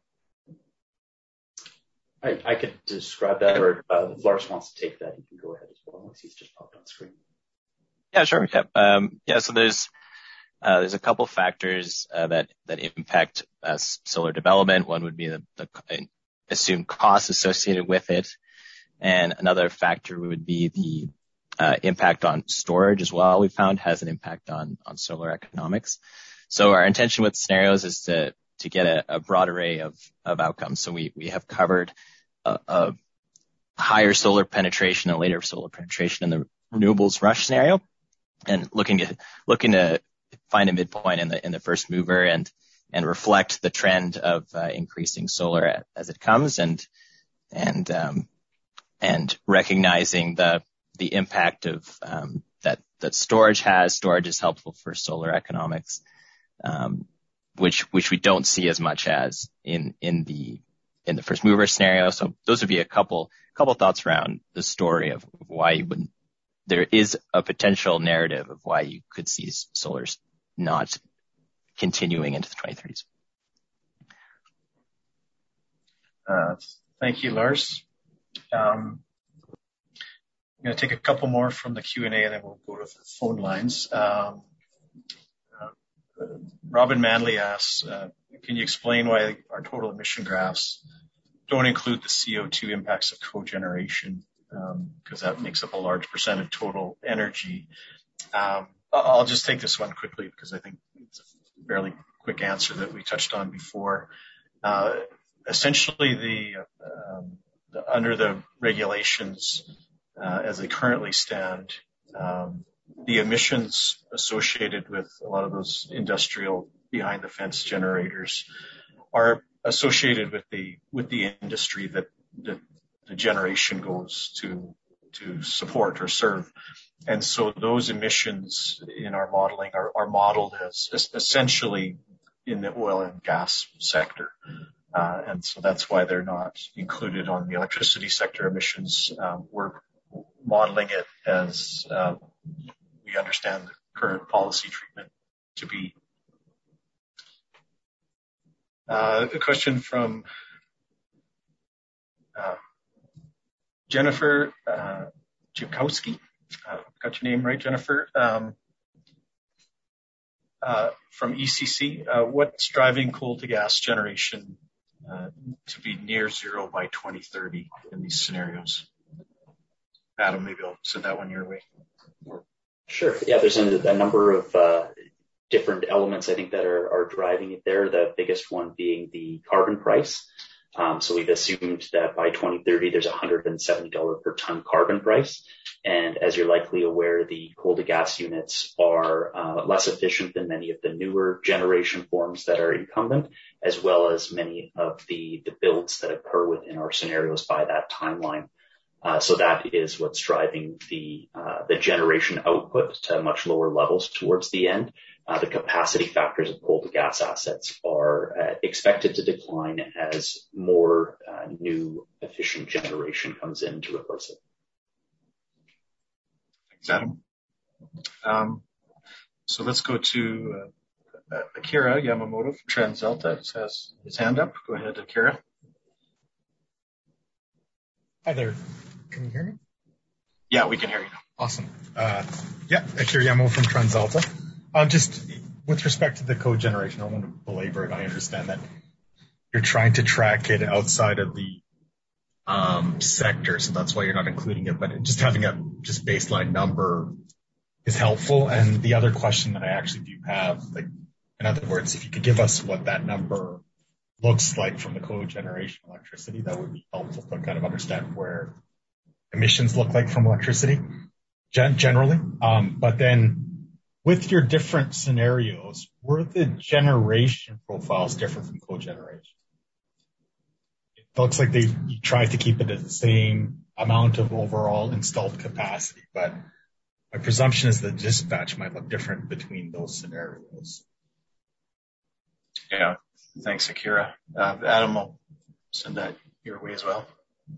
I, I could describe that, or uh, if Lars wants to take that, you can go ahead as well. He's just popped on screen. Yeah, sure. Yeah, um, yeah. So there's uh, there's a couple factors uh, that that impact uh, solar development. One would be the, the assumed costs associated with it, and another factor would be the Uh, impact on storage as well. We found has an impact on, on solar economics. So our intention with scenarios is to, to get a, a broad array of, of outcomes. So we, we have covered a, a higher solar penetration and later solar penetration in the renewables rush scenario, and looking to, looking to find a midpoint in the, in the first mover and, and reflect the trend of uh, increasing solar as it comes, and, and, um, and recognizing the, the impact of um, that that storage has. Storage is helpful for solar economics, um, which which we don't see as much as in in the in the first mover scenario. So those would be a couple couple thoughts around the story of why you wouldn't. There is a potential narrative of why you could see solar not continuing into the twenty thirties. Uh, thank you, Lars. Um, I'm going to take a couple more from the Q and A, and then we'll go to the phone lines. Um, uh, Robin Manley asks, uh, can you explain why our total emission graphs don't include the C O two impacts of cogeneration, because um, that makes up a large percent of total energy. Um, I'll just take this one quickly because I think it's a fairly quick answer that we touched on before. Uh, essentially, the, um, the under the regulations uh, as they currently stand, um, the emissions associated with a lot of those industrial behind the fence generators are associated with the with the industry that, that the generation goes to to support or serve. And so those emissions in our modeling are, are modeled as, as essentially in the oil and gas sector. Uh, and so that's why they're not included on the electricity sector emissions. Um, we're modeling it as uh, we understand the current policy treatment to be. Uh, a question from uh, Jennifer uh, Jukowski. Uh, got your name right, Jennifer. Um, uh, from E C C, uh, what's driving coal to gas generation uh, to be near zero by twenty thirty in these scenarios? Adam, maybe I'll send that one your way. Sure. Yeah, there's a, a number of uh, different elements, I think, that are, are driving it there. The biggest one being the carbon price. Um, so we've assumed that by twenty thirty, there's a one hundred seventy dollars per ton carbon price. And as you're likely aware, the coal to gas units are uh, less efficient than many of the newer generation forms that are incumbent, as well as many of the, the builds that occur within our scenarios by that timeline. Uh, so that is what's driving the uh, the generation output to much lower levels towards the end. Uh, the capacity factors of coal to gas assets are uh, expected to decline as more uh, new efficient generation comes in to replace it. Thanks, Adam. Um, so let's go to uh, uh, Akira Yamamoto from TransAlta. Has his hand up. Go ahead, Akira. Hi there. Can you hear me? Yeah, we can hear you now. Awesome. Uh, yeah, Akira Yamamoto from TransAlta. Um, just with respect to the cogeneration, I don't want to belabor it. I understand that you're trying to track it outside of the um, sector, so that's why you're not including it. But just having a just baseline number is helpful. And the other question that I actually do have, like, in other words, if you could give us what that number looks like from the cogeneration electricity, that would be helpful to kind of understand where emissions look like from electricity gen- generally. Um, but then with your different scenarios, were the generation profiles different from cogeneration? It looks like they you tried to keep it at the same amount of overall installed capacity, but my presumption is the dispatch might look different between those scenarios. Yeah, thanks, Akira. Uh, Adam, I'll send that your way as well.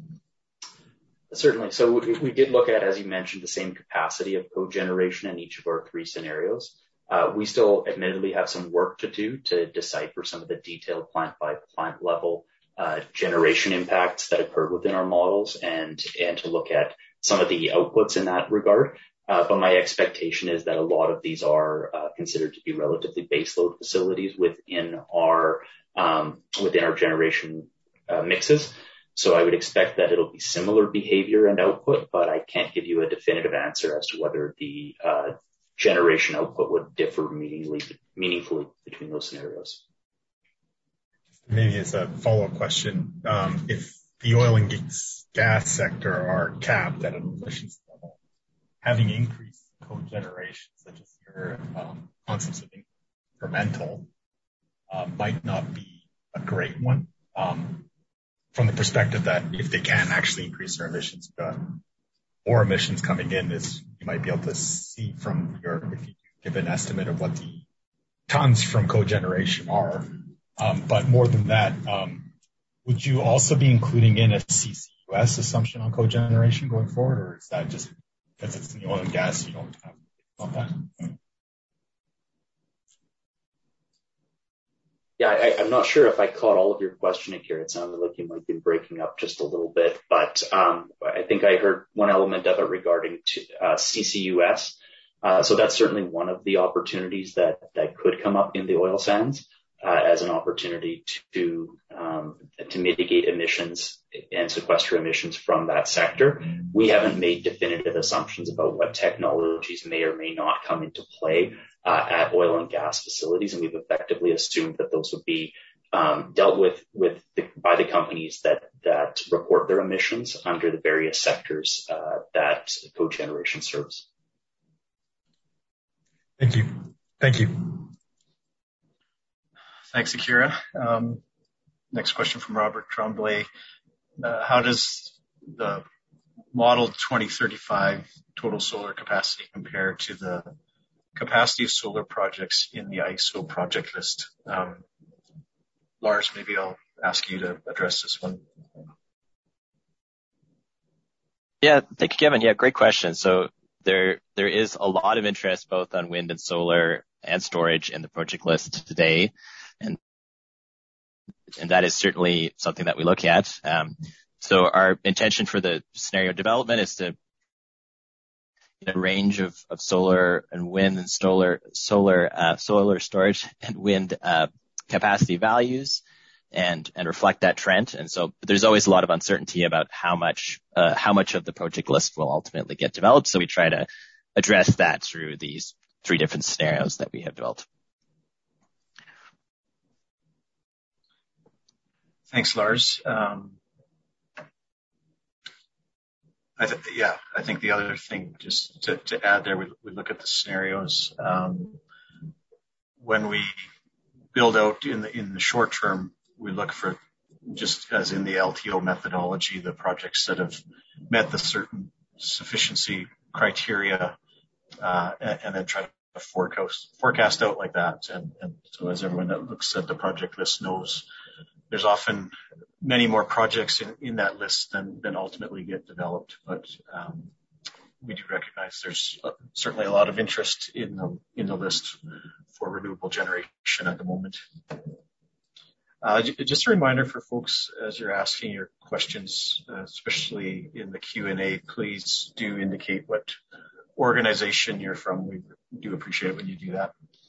Certainly. So we, we did look at, as you mentioned, the same capacity of cogeneration in each of our three scenarios. Uh, we still admittedly have some work to do to decipher some of the detailed plant by plant level uh, generation impacts that occurred within our models and, and to look at some of the outputs in that regard. Uh, but my expectation is that a lot of these are uh, considered to be relatively baseload facilities within our, um, within our generation uh, mixes. So I would expect that it'll be similar behavior and output, but I can't give you a definitive answer as to whether the uh, generation output would differ meaningfully, meaningfully between those scenarios. Maybe as a follow-up question, um, if the oil and gas sector are capped at an emissions level, having increased cogeneration, such as your um, concepts of incremental, uh, might not be a great one. Um, from the perspective that if they can actually increase their emissions, but more emissions coming in, is you might be able to see from your, if you give an estimate of what the tons from cogeneration are. Um, but more than that, um, would you also be including in a C C U S assumption on cogeneration going forward, or is that just because it's in the oil and gas, you don't have on that? Yeah, I, I'm not sure if I caught all of your question, Akira. It sounded like you might be breaking up just a little bit, but um, I think I heard one element of it regarding to, uh, C C U S. Uh, so that's certainly one of the opportunities that, that could come up in the oil sands. uh, as an opportunity to um, to mitigate emissions and sequester emissions from that sector. We haven't made definitive assumptions about what technologies may or may not come into play uh, at oil and gas facilities, and we've effectively assumed that those would be um, dealt with with the, by the companies that that report their emissions under the various sectors uh, that cogeneration serves. Thank you. Thank you. Thanks, Akira. Um, next question from Robert Tremblay. Uh, how does the model twenty thirty-five total solar capacity compare to the capacity of solar projects in the I S O project list? Um, Lars, maybe I'll ask you to address this one. Yeah, thank you, Kevin. Yeah, great question. So there, there is a lot of interest both on wind and solar and storage in the project list today. And, and that is certainly something that we look at. Um, so our intention for the scenario development is to a range of, of solar and wind and solar, solar, uh, solar storage and wind, uh, capacity values and, and reflect that trend. And so there's always a lot of uncertainty about how much, uh, how much of the project list will ultimately get developed. So we try to address that through these three different scenarios that we have developed. Thanks, Lars. Um, I th- yeah, I think the other thing just to, to add there, we, we look at the scenarios. Um, when we build out in the, in the short term, we look for, just as in the L T O methodology, the projects that have met the certain sufficiency criteria, uh, and, and then try to forecast, forecast out like that. And, and so as everyone that looks at the project list knows, there's often many more projects in, in that list than, than ultimately get developed. But um, we do recognize there's certainly a lot of interest in the, in the list for renewable generation at the moment. Uh, just a reminder for folks, as you're asking your questions, uh, especially in the Q and A, please do indicate what organization you're from. We do appreciate it when you do that.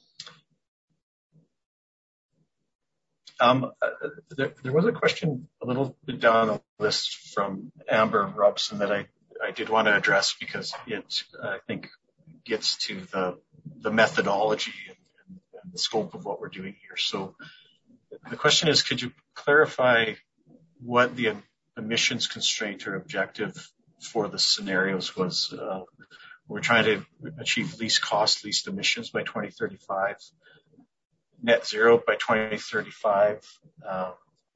Um, uh, there, there was a question a little bit down the list from Amber Robson that I, I did want to address because it, I think, gets to the, the methodology and, and, and the scope of what we're doing here. So the question is, could you clarify what the emissions constraint or objective for the scenarios was? Uh, we're trying to achieve least cost, least emissions by twenty thirty-five. Net zero by twenty thirty-five. Um,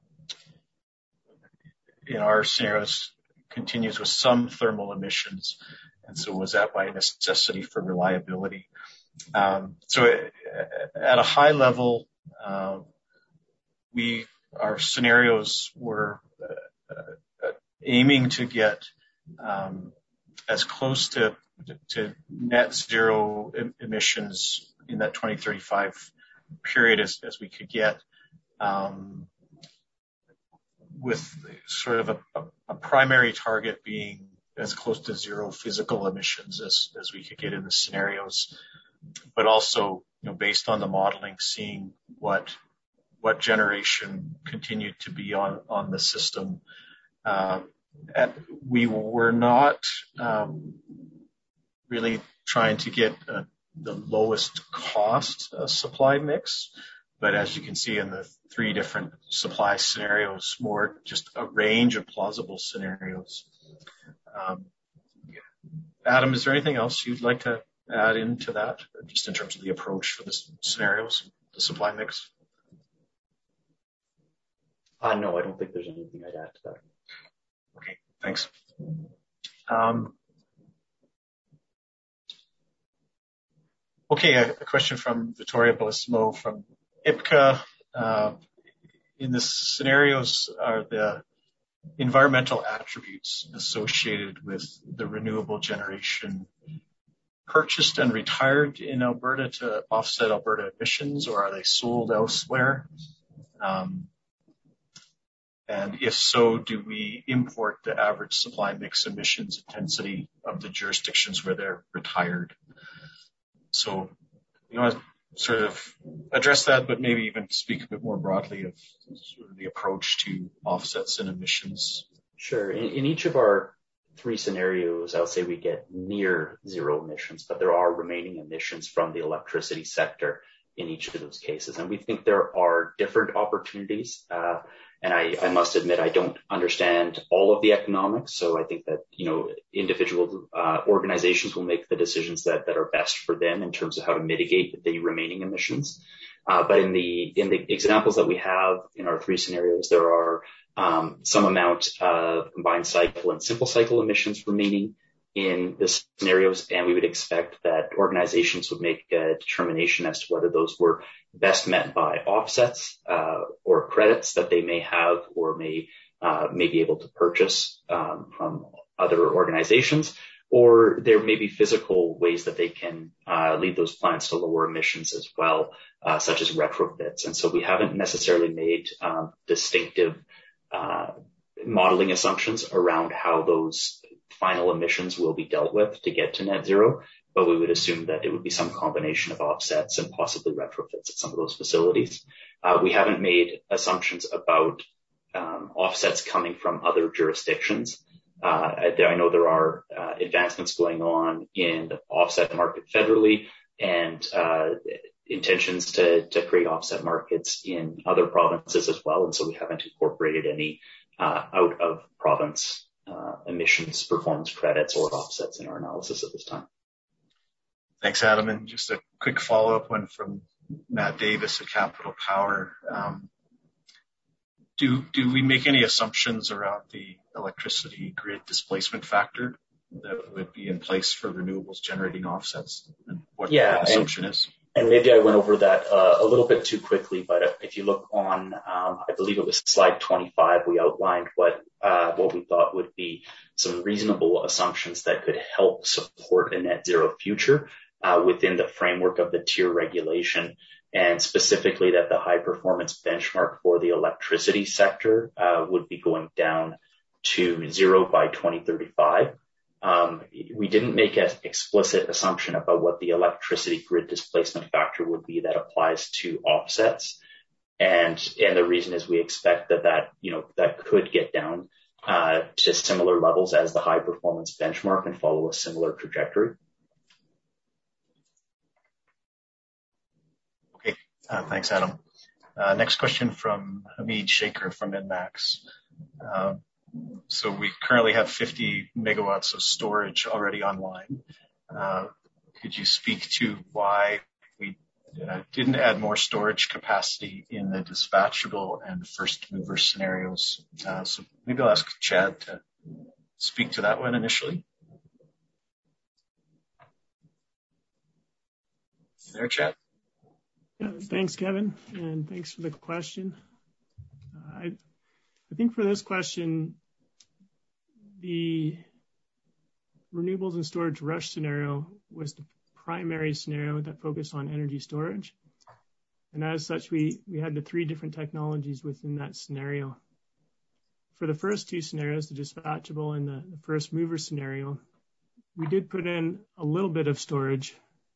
in our scenarios, continues with some thermal emissions, and so was that by necessity for reliability? Um, so at a high level, uh, we our scenarios were uh, uh, aiming to get um, as close to to net zero em- emissions in that twenty thirty-five period as, as we could get, um, with sort of a, a, a primary target being as close to zero physical emissions as, as we could get in the scenarios, but also, you know, based on the modeling, seeing what what generation continued to be on, on the system. Uh, at, we were not um, really trying to get a the lowest cost uh, supply mix, but as you can see in the three different supply scenarios, more just a range of plausible scenarios. Um, Adam, is there anything else you'd like to add into that, just in terms of the approach for the scenarios, the supply mix? Uh, no, I don't think there's anything I'd add to that. Okay, thanks. Um, Okay, a, a question from Vittoria Bellissimo from I P C A. Uh, in the scenarios are the environmental attributes associated with the renewable generation purchased and retired in Alberta to offset Alberta emissions, or are they sold elsewhere? Um, and if so, do we import the average supply mix emissions intensity of the jurisdictions where they're retired? So, you want to sort of address that, but maybe even speak a bit more broadly of sort of the approach to offsets and emissions? Sure. In, in each of our three scenarios, I'll say we get near zero emissions, but there are remaining emissions from the electricity sector in each of those cases. And we think there are different opportunities. Uh, and I, I must admit, I don't understand all of the economics. So I think that, you know, individual uh, organizations will make the decisions that, that are best for them in terms of how to mitigate the remaining emissions. Uh, but in the, in the examples that we have in our three scenarios, there are um, some amount of combined cycle and simple cycle emissions remaining in the scenarios, and we would expect that organizations would make a determination as to whether those were best met by offsets uh, or credits that they may have or may uh, may be able to purchase um, from other organizations, or there may be physical ways that they can uh, lead those plants to lower emissions as well, uh, such as retrofits. And so we haven't necessarily made um, distinctive uh, modeling assumptions around how those final emissions will be dealt with to get to net zero, but we would assume that it would be some combination of offsets and possibly retrofits at some of those facilities. Uh, we haven't made assumptions about um, offsets coming from other jurisdictions. Uh, I, I know there are uh, advancements going on in the offset market federally and uh, intentions to, to create offset markets in other provinces as well, and so we haven't incorporated any uh, out of province Uh, emissions performance credits or offsets in our analysis at this time. Thanks, Adam. And just a quick follow-up one from Matt Davis at Capital Power. Um, do do we make any assumptions around the electricity grid displacement factor that would be in place for renewables generating offsets, and what yeah, the assumption and, is? And maybe I went over that uh, a little bit too quickly, but if you look on, um, I believe it was slide twenty-five, we outlined what uh, what we thought would be some reasonable assumptions that could help support a net zero future uh, within the framework of the tier regulation, and specifically that the high performance benchmark for the electricity sector uh, would be going down to zero by twenty thirty-five. Um, we didn't make an explicit assumption about what the electricity grid displacement factor would be that applies to offsets. And, and the reason is we expect that that, you know, that could get down, uh, to similar levels as the high performance benchmark and follow a similar trajectory. Okay. Uh, thanks, Adam. Uh, next question from Hamid Shaker from Enmax. Uh, So we currently have fifty megawatts of storage already online. Uh, could you speak to why we uh, didn't add more storage capacity in the dispatchable and first mover scenarios? Uh, so maybe I'll ask Chad to speak to that one initially. There, Chad? Yeah, thanks, Kevin, and thanks for the question. Uh, I I think for this question, the renewables and storage rush scenario was the primary scenario that focused on energy storage. And as such, we, we had the three different technologies within that scenario. For the first two scenarios, the dispatchable and the, the first mover scenario, we did put in a little bit of storage,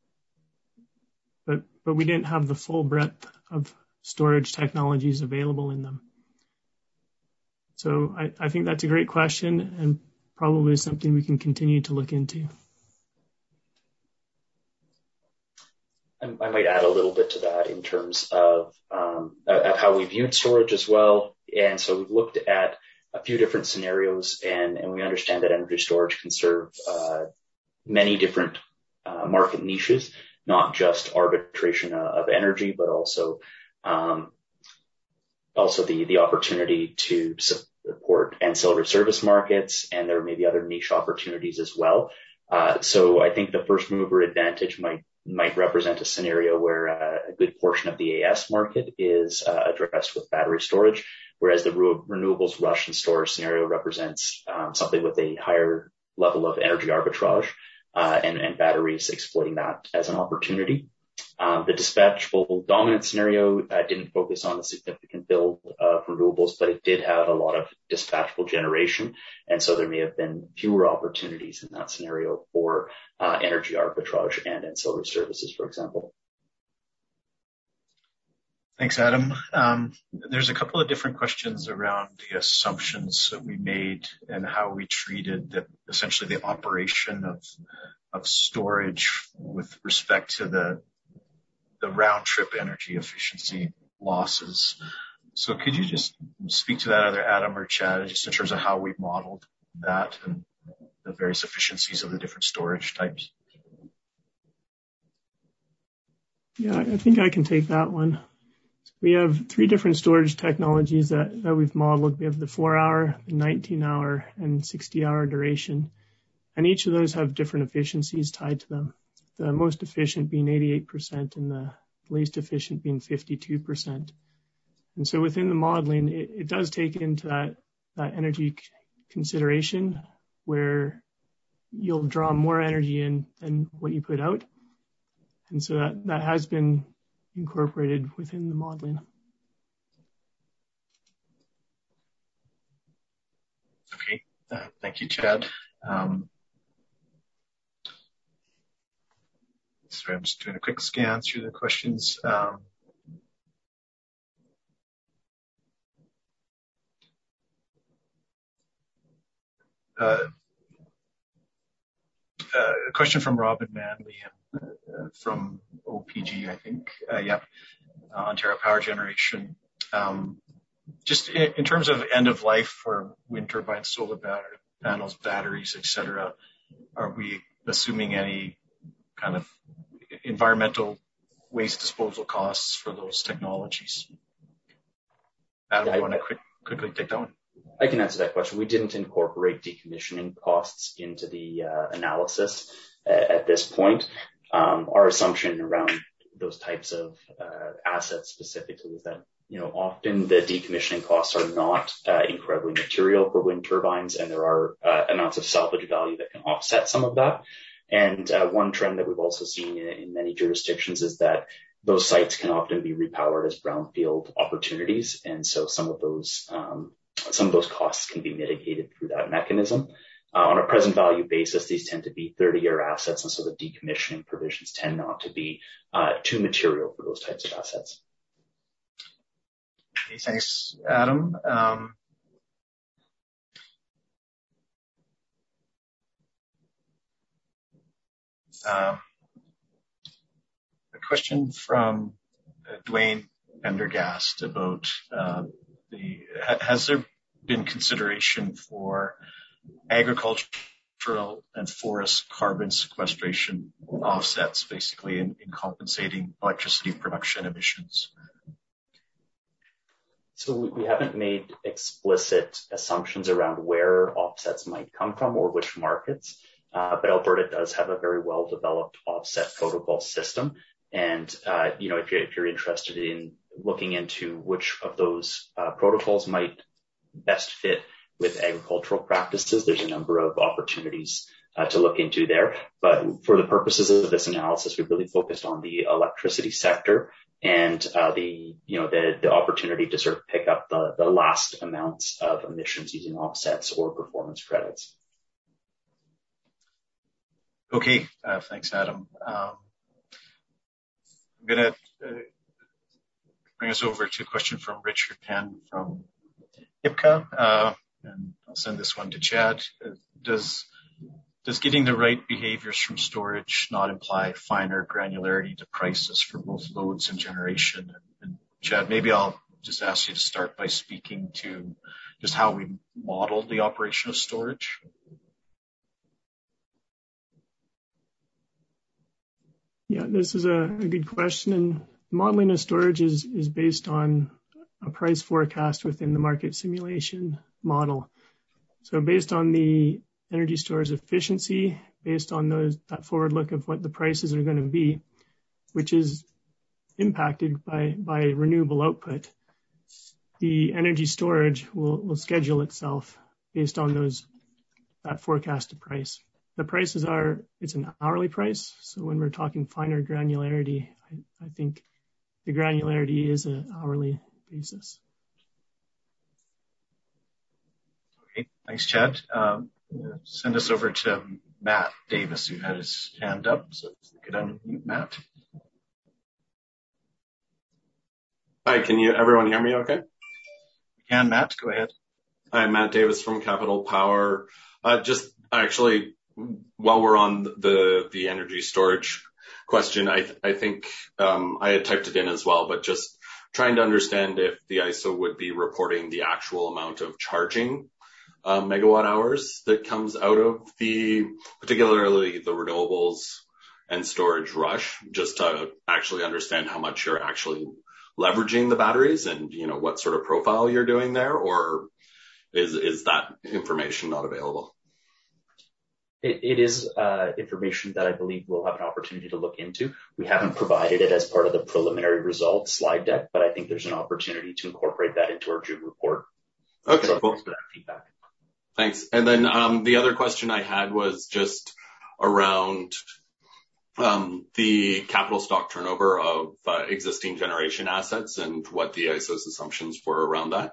but, but we didn't have the full breadth of storage technologies available in them. So I, I think that's a great question and probably something we can continue to look into. I, I might add a little bit to that in terms of, um, of how we viewed storage as well. And so we've looked at a few different scenarios, and, and we understand that energy storage can serve uh, many different uh, market niches, not just arbitration of energy, but also um, also the, the opportunity to support ancillary service markets, and there may be other niche opportunities as well. Uh, so I think the first mover advantage might might represent a scenario where uh, a good portion of the A S market is uh, addressed with battery storage, whereas the re- renewables rush and storage scenario represents um, something with a higher level of energy arbitrage uh, and, and batteries exploiting that as an opportunity. Um, the dispatchable dominant scenario uh, didn't focus on the significant build of renewables, but it did have a lot of dispatchable generation. And so there may have been fewer opportunities in that scenario for uh, energy arbitrage and ancillary services, for example. Thanks, Adam. Um, there's a couple of different questions around the assumptions that we made and how we treated the, essentially the operation of of storage with respect to the the round trip energy efficiency losses. So could you just speak to that, either Adam or Chad, just in terms of how we modeled that and the various efficiencies of the different storage types? Yeah, I think I can take that one. We have three different storage technologies that, that we've modeled. We have the four hour, the nineteen hour, and sixty hour duration. And each of those have different efficiencies tied to them. The most efficient being eighty-eight percent and the least efficient being fifty-two percent. And so within the modeling, it, it does take into that, that energy consideration where you'll draw more energy in than what you put out. And so that, that has been incorporated within the modeling. Okay, uh, thank you, Chad. Um, sorry, I'm just doing a quick scan through the questions. Um, uh, uh, a question from Robin Manley and, uh, from O P G, I think. Uh, yeah, uh, Ontario Power Generation. Um, just in, in terms of end of life for wind turbines, solar battery panels, batteries, et cetera, are we assuming any kind of environmental waste disposal costs for those technologies? Adam, do you want to quick, quickly take that one? I can answer that question. We didn't incorporate decommissioning costs into the uh, analysis uh, at this point. Um, our assumption around those types of uh, assets specifically is that, you know, often the decommissioning costs are not uh, incredibly material for wind turbines, and there are uh, amounts of salvage value that can offset some of that. And uh, one trend that we've also seen in, in many jurisdictions is that those sites can often be repowered as brownfield opportunities, and so some of those um, some of those costs can be mitigated through that mechanism. Uh, on a present value basis, these tend to be thirty-year assets, and so the decommissioning provisions tend not to be uh, too material for those types of assets. Okay, thanks, Adam. Um, um, a question from uh, Dwayne Pendergast about uh, the has there been consideration for agricultural and forest carbon sequestration offsets, basically in, in compensating electricity production emissions? So we haven't made explicit assumptions around where offsets might come from or which markets, uh, but Alberta does have a very well-developed offset protocol system. And, uh, you know, if you're, if you're interested in looking into which of those uh, protocols might best fit with agricultural practices, there's a number of opportunities uh, to look into there. But for the purposes of this analysis, we really focused on the electricity sector and uh, the, you know, the, the opportunity to sort of pick up the, the last amounts of emissions using offsets or performance credits. Okay, uh, thanks, Adam. Um, I'm going to uh, bring us over to a question from Richard Penn from I P C A, uh, and I'll send this one to Chad. Uh, does does getting the right behaviors from storage not imply finer granularity to prices for both loads and generation? And, and Chad, maybe I'll just ask you to start by speaking to just how we modeled the operation of storage. Yeah, this is a, a good question. And modeling of storage is, is based on a price forecast within the market simulation model. So based on the energy storage efficiency, based on those that forward look of what the prices are going to be, which is impacted by, by renewable output, the energy storage will, will schedule itself based on those that forecasted price. The prices are, it's an hourly price. So when we're talking finer granularity, I, I think the granularity is an hourly basis. Okay, thanks, Chad. Um, send us over to Matt Davis, who had his hand up. So if we could unmute Matt. Hi, can you everyone hear me okay? We can, Matt, go ahead. Hi, Matt Davis from Capital Power. Uh, just actually, while we're on the, the energy storage question, I, I think um, I had typed it in as well, but just trying to understand if the I S O would be reporting the actual amount of charging uh, megawatt hours that comes out of the, particularly the renewables and storage rush, just to actually understand how much you're actually leveraging the batteries and, you know, what sort of profile you're doing there, or is, is that information not available? It, it is uh, information that I believe we'll have an opportunity to look into. We haven't provided it as part of the preliminary results slide deck, but I think there's an opportunity to incorporate that into our June report. Okay, so cool. Thanks for that feedback. Thanks. And then um, the other question I had was just around um, the capital stock turnover of uh, existing generation assets and what the I S O's assumptions were around that.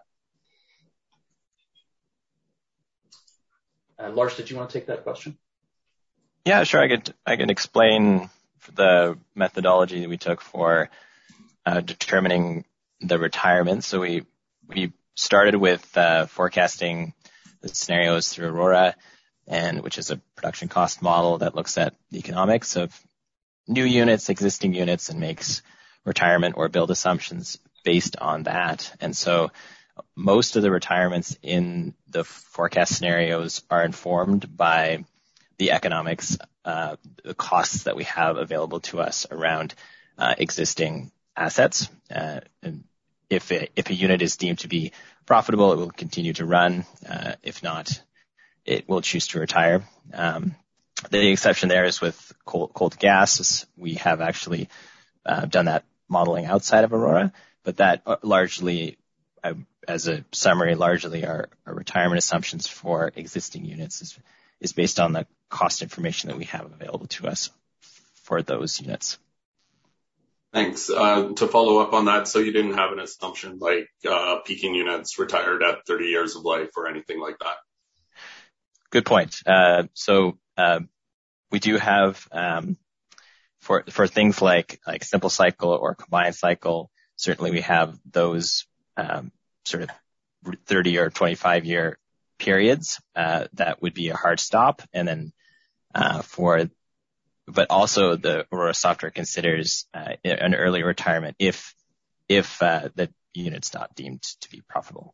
Uh, Lars, did you want to take that question? Yeah, sure. I could I can explain the methodology that we took for uh, determining the retirement. So we we started with uh, forecasting the scenarios through Aurora, and which is a production cost model that looks at the economics of new units, existing units, and makes retirement or build assumptions based on that. And so most of the retirements in the forecast scenarios are informed by the economics, uh, the costs that we have available to us around uh, existing assets. Uh, and if it, if a unit is deemed to be profitable, it will continue to run. Uh, if not, it will choose to retire. Um, the exception there is with coal, coal to gas. We have actually uh, done that modeling outside of Aurora, but that largely, uh, as a summary, largely our, our retirement assumptions for existing units is, is based on the cost information that we have available to us for those units. Thanks. Uh, to follow up on that, so you didn't have an assumption like uh, peaking units retired at thirty years of life or anything like that? Good point. Uh, so uh, we do have um, for for things like like simple cycle or combined cycle. Certainly, we have those um, sort of thirty or twenty-five year periods uh, that would be a hard stop, and then uh, for but also the Aurora software considers uh, an early retirement if if uh, the unit's not deemed to be profitable.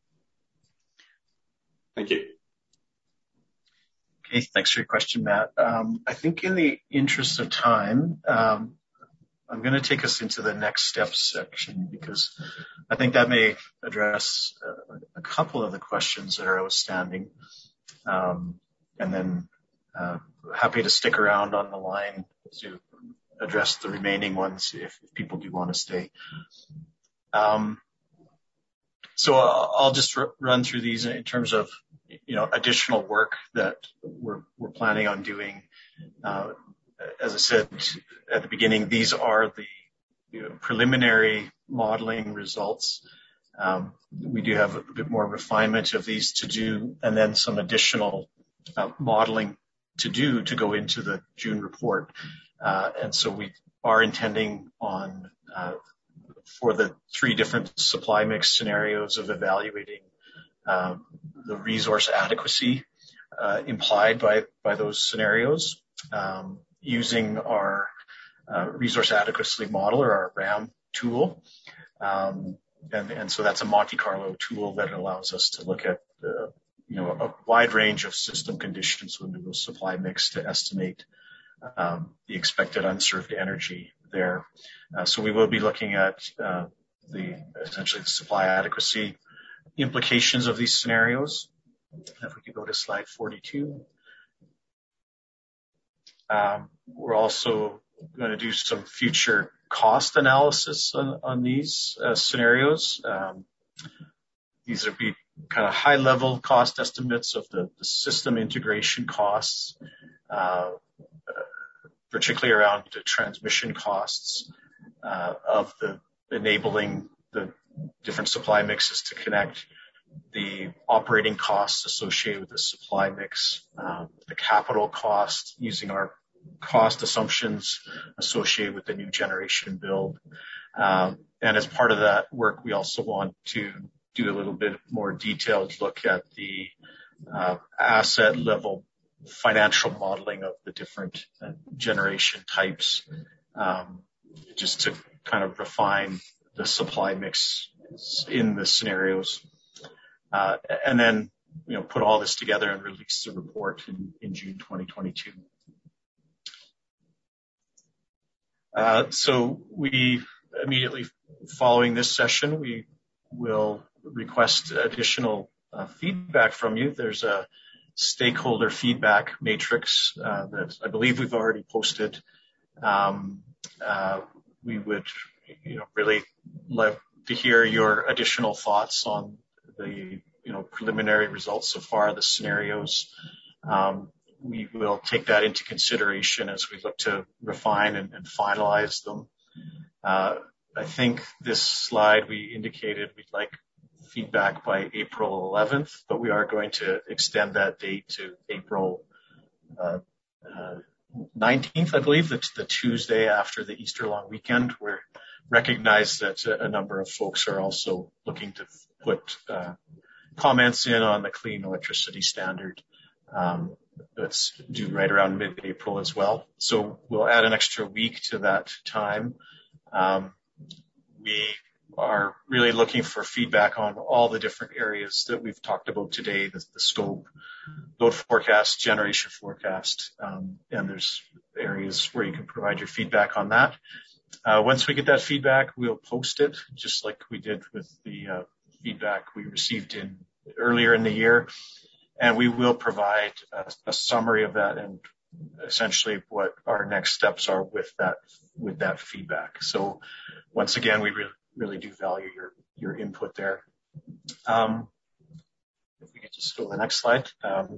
Thank you. Okay, thanks for your question, Matt. Um, I think in the interest of time, um, I'm going to take us into the next steps section because I think that may address uh, a couple of the questions that are outstanding. Um, and then uh, happy to stick around on the line to address the remaining ones if, if people do want to stay. Um, so I'll just r- run through these in terms of, you know, additional work that we're, we're planning on doing. Uh, as I said at the beginning, these are the you know, preliminary modeling results. Um, we do have a bit more refinement of these to do, and then some additional uh, modeling to do to go into the June report. Uh, and so we are intending on, uh, for the three different supply mix scenarios of evaluating uh, the resource adequacy uh, implied by, by those scenarios, um, using our uh, resource adequacy model or our RAM tool. Um, and, and so that's a Monte Carlo tool that allows us to look at uh, you know, a wide range of system conditions within the supply mix to estimate um, the expected unserved energy there. Uh, so we will be looking at uh, the essentially the supply adequacy implications of these scenarios. If we could go to slide forty-two. Um, we're also going to do some future cost analysis on, on these uh, scenarios. Um, these would be kind of high-level cost estimates of the, the system integration costs, uh, particularly around the transmission costs uh, of the enabling the different supply mixes to connect, the operating costs associated with the supply mix, um, the capital cost using our cost assumptions associated with the new generation build, Um, and as part of that work, we also want to do a little bit more detailed look at the uh, asset level financial modeling of the different uh, generation types, um, just to kind of refine the supply mix in the scenarios. Uh, and then, you know, put all this together and release the report in, in June twenty twenty-two. Uh, so we immediately following this session, we will request additional uh, feedback from you. There's a stakeholder feedback matrix uh, that I believe we've already posted. Um, uh, we would, you know, really love to hear your additional thoughts on the, you know, preliminary results so far, the scenarios. Um, we will take that into consideration as we look to refine and, and finalize them. Uh, I think this slide we indicated we'd like feedback by April eleventh, but we are going to extend that date to April uh, uh, nineteenth, I believe, the, the Tuesday after the Easter long weekend. We recognize that a, a number of folks are also looking to put uh, comments in on the Clean Electricity Standard. Um, that's due right around mid-April as well. So we'll add an extra week to that time. Um, we are really looking for feedback on all the different areas that we've talked about today, the, the scope, load forecast, generation forecast, um, and there's areas where you can provide your feedback on that. Uh, once we get that feedback, we'll post it, just like we did with the uh, feedback we received in earlier in the year, and we will provide a, a summary of that and essentially what our next steps are with that with that feedback. So once again, we really really do value your your input there. Um, if we could just go to the next slide. Um,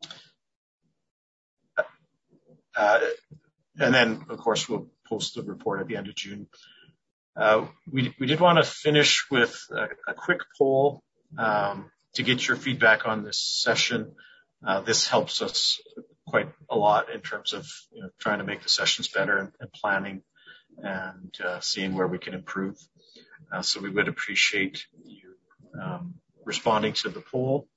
uh, and then, of course, we'll post the report at the end of June. Uh, we, we did want to finish with a, a quick poll um, to get your feedback on this session. Uh, this helps us quite a lot in terms of, you know, trying to make the sessions better and, and planning and uh, seeing where we can improve. Uh, so we would appreciate you um, responding to the poll.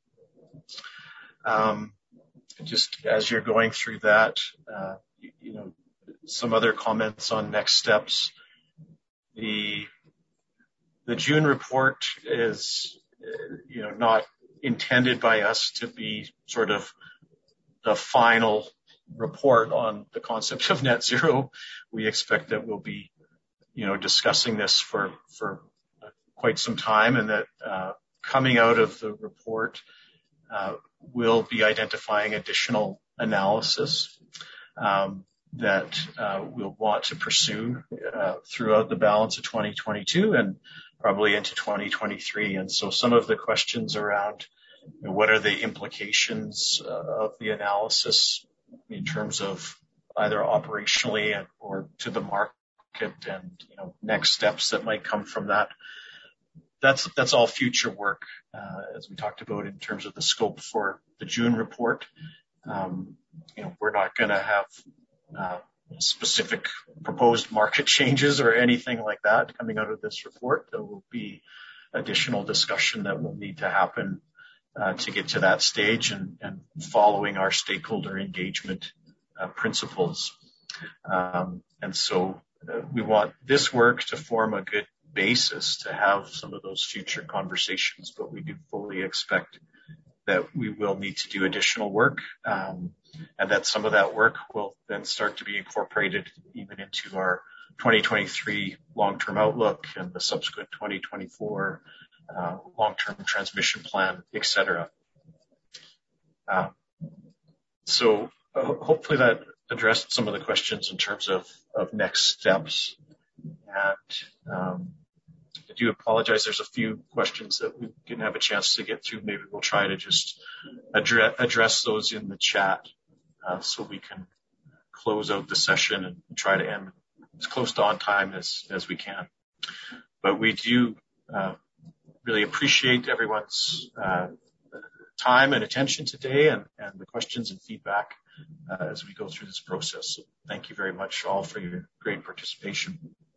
Um, just as you're going through that, uh, you, you know, some other comments on next steps. The the June report is, uh, you know, not intended by us to be sort of the final report on the concept of net zero. We expect that we'll be, you know, discussing this for, for quite some time, and that uh, coming out of the report, uh, we'll be identifying additional analysis um, that uh, we'll want to pursue uh, throughout the balance of twenty twenty-two and probably into twenty twenty-three. And so some of the questions around, you know, what are the implications uh, of the analysis in terms of either operationally and, or to the market, and, you know, next steps that might come from that. That's that's all future work, uh, as we talked about in terms of the scope for the June report. Um, you know, we're not going to have uh, specific proposed market changes or anything like that coming out of this report. There will be additional discussion that will need to happen uh, to get to that stage, and, and following our stakeholder engagement uh, principles. Um, and so uh, we want this work to form a good basis to have some of those future conversations, but we do fully expect that we will need to do additional work, um, and that some of that work will then start to be incorporated even into our twenty twenty-three long-term outlook and the subsequent twenty twenty-four uh, long-term transmission plan, et cetera. Uh, so uh, hopefully that addressed some of the questions in terms of, of next steps. And um, I do apologize. There's a few questions that we didn't have a chance to get through. Maybe we'll try to just address, address those in the chat uh, so we can close out the session and try to end as close to on time as, as we can. But we do uh, really appreciate everyone's uh, time and attention today, and, and the questions and feedback uh, as we go through this process. So thank you very much all for your great participation.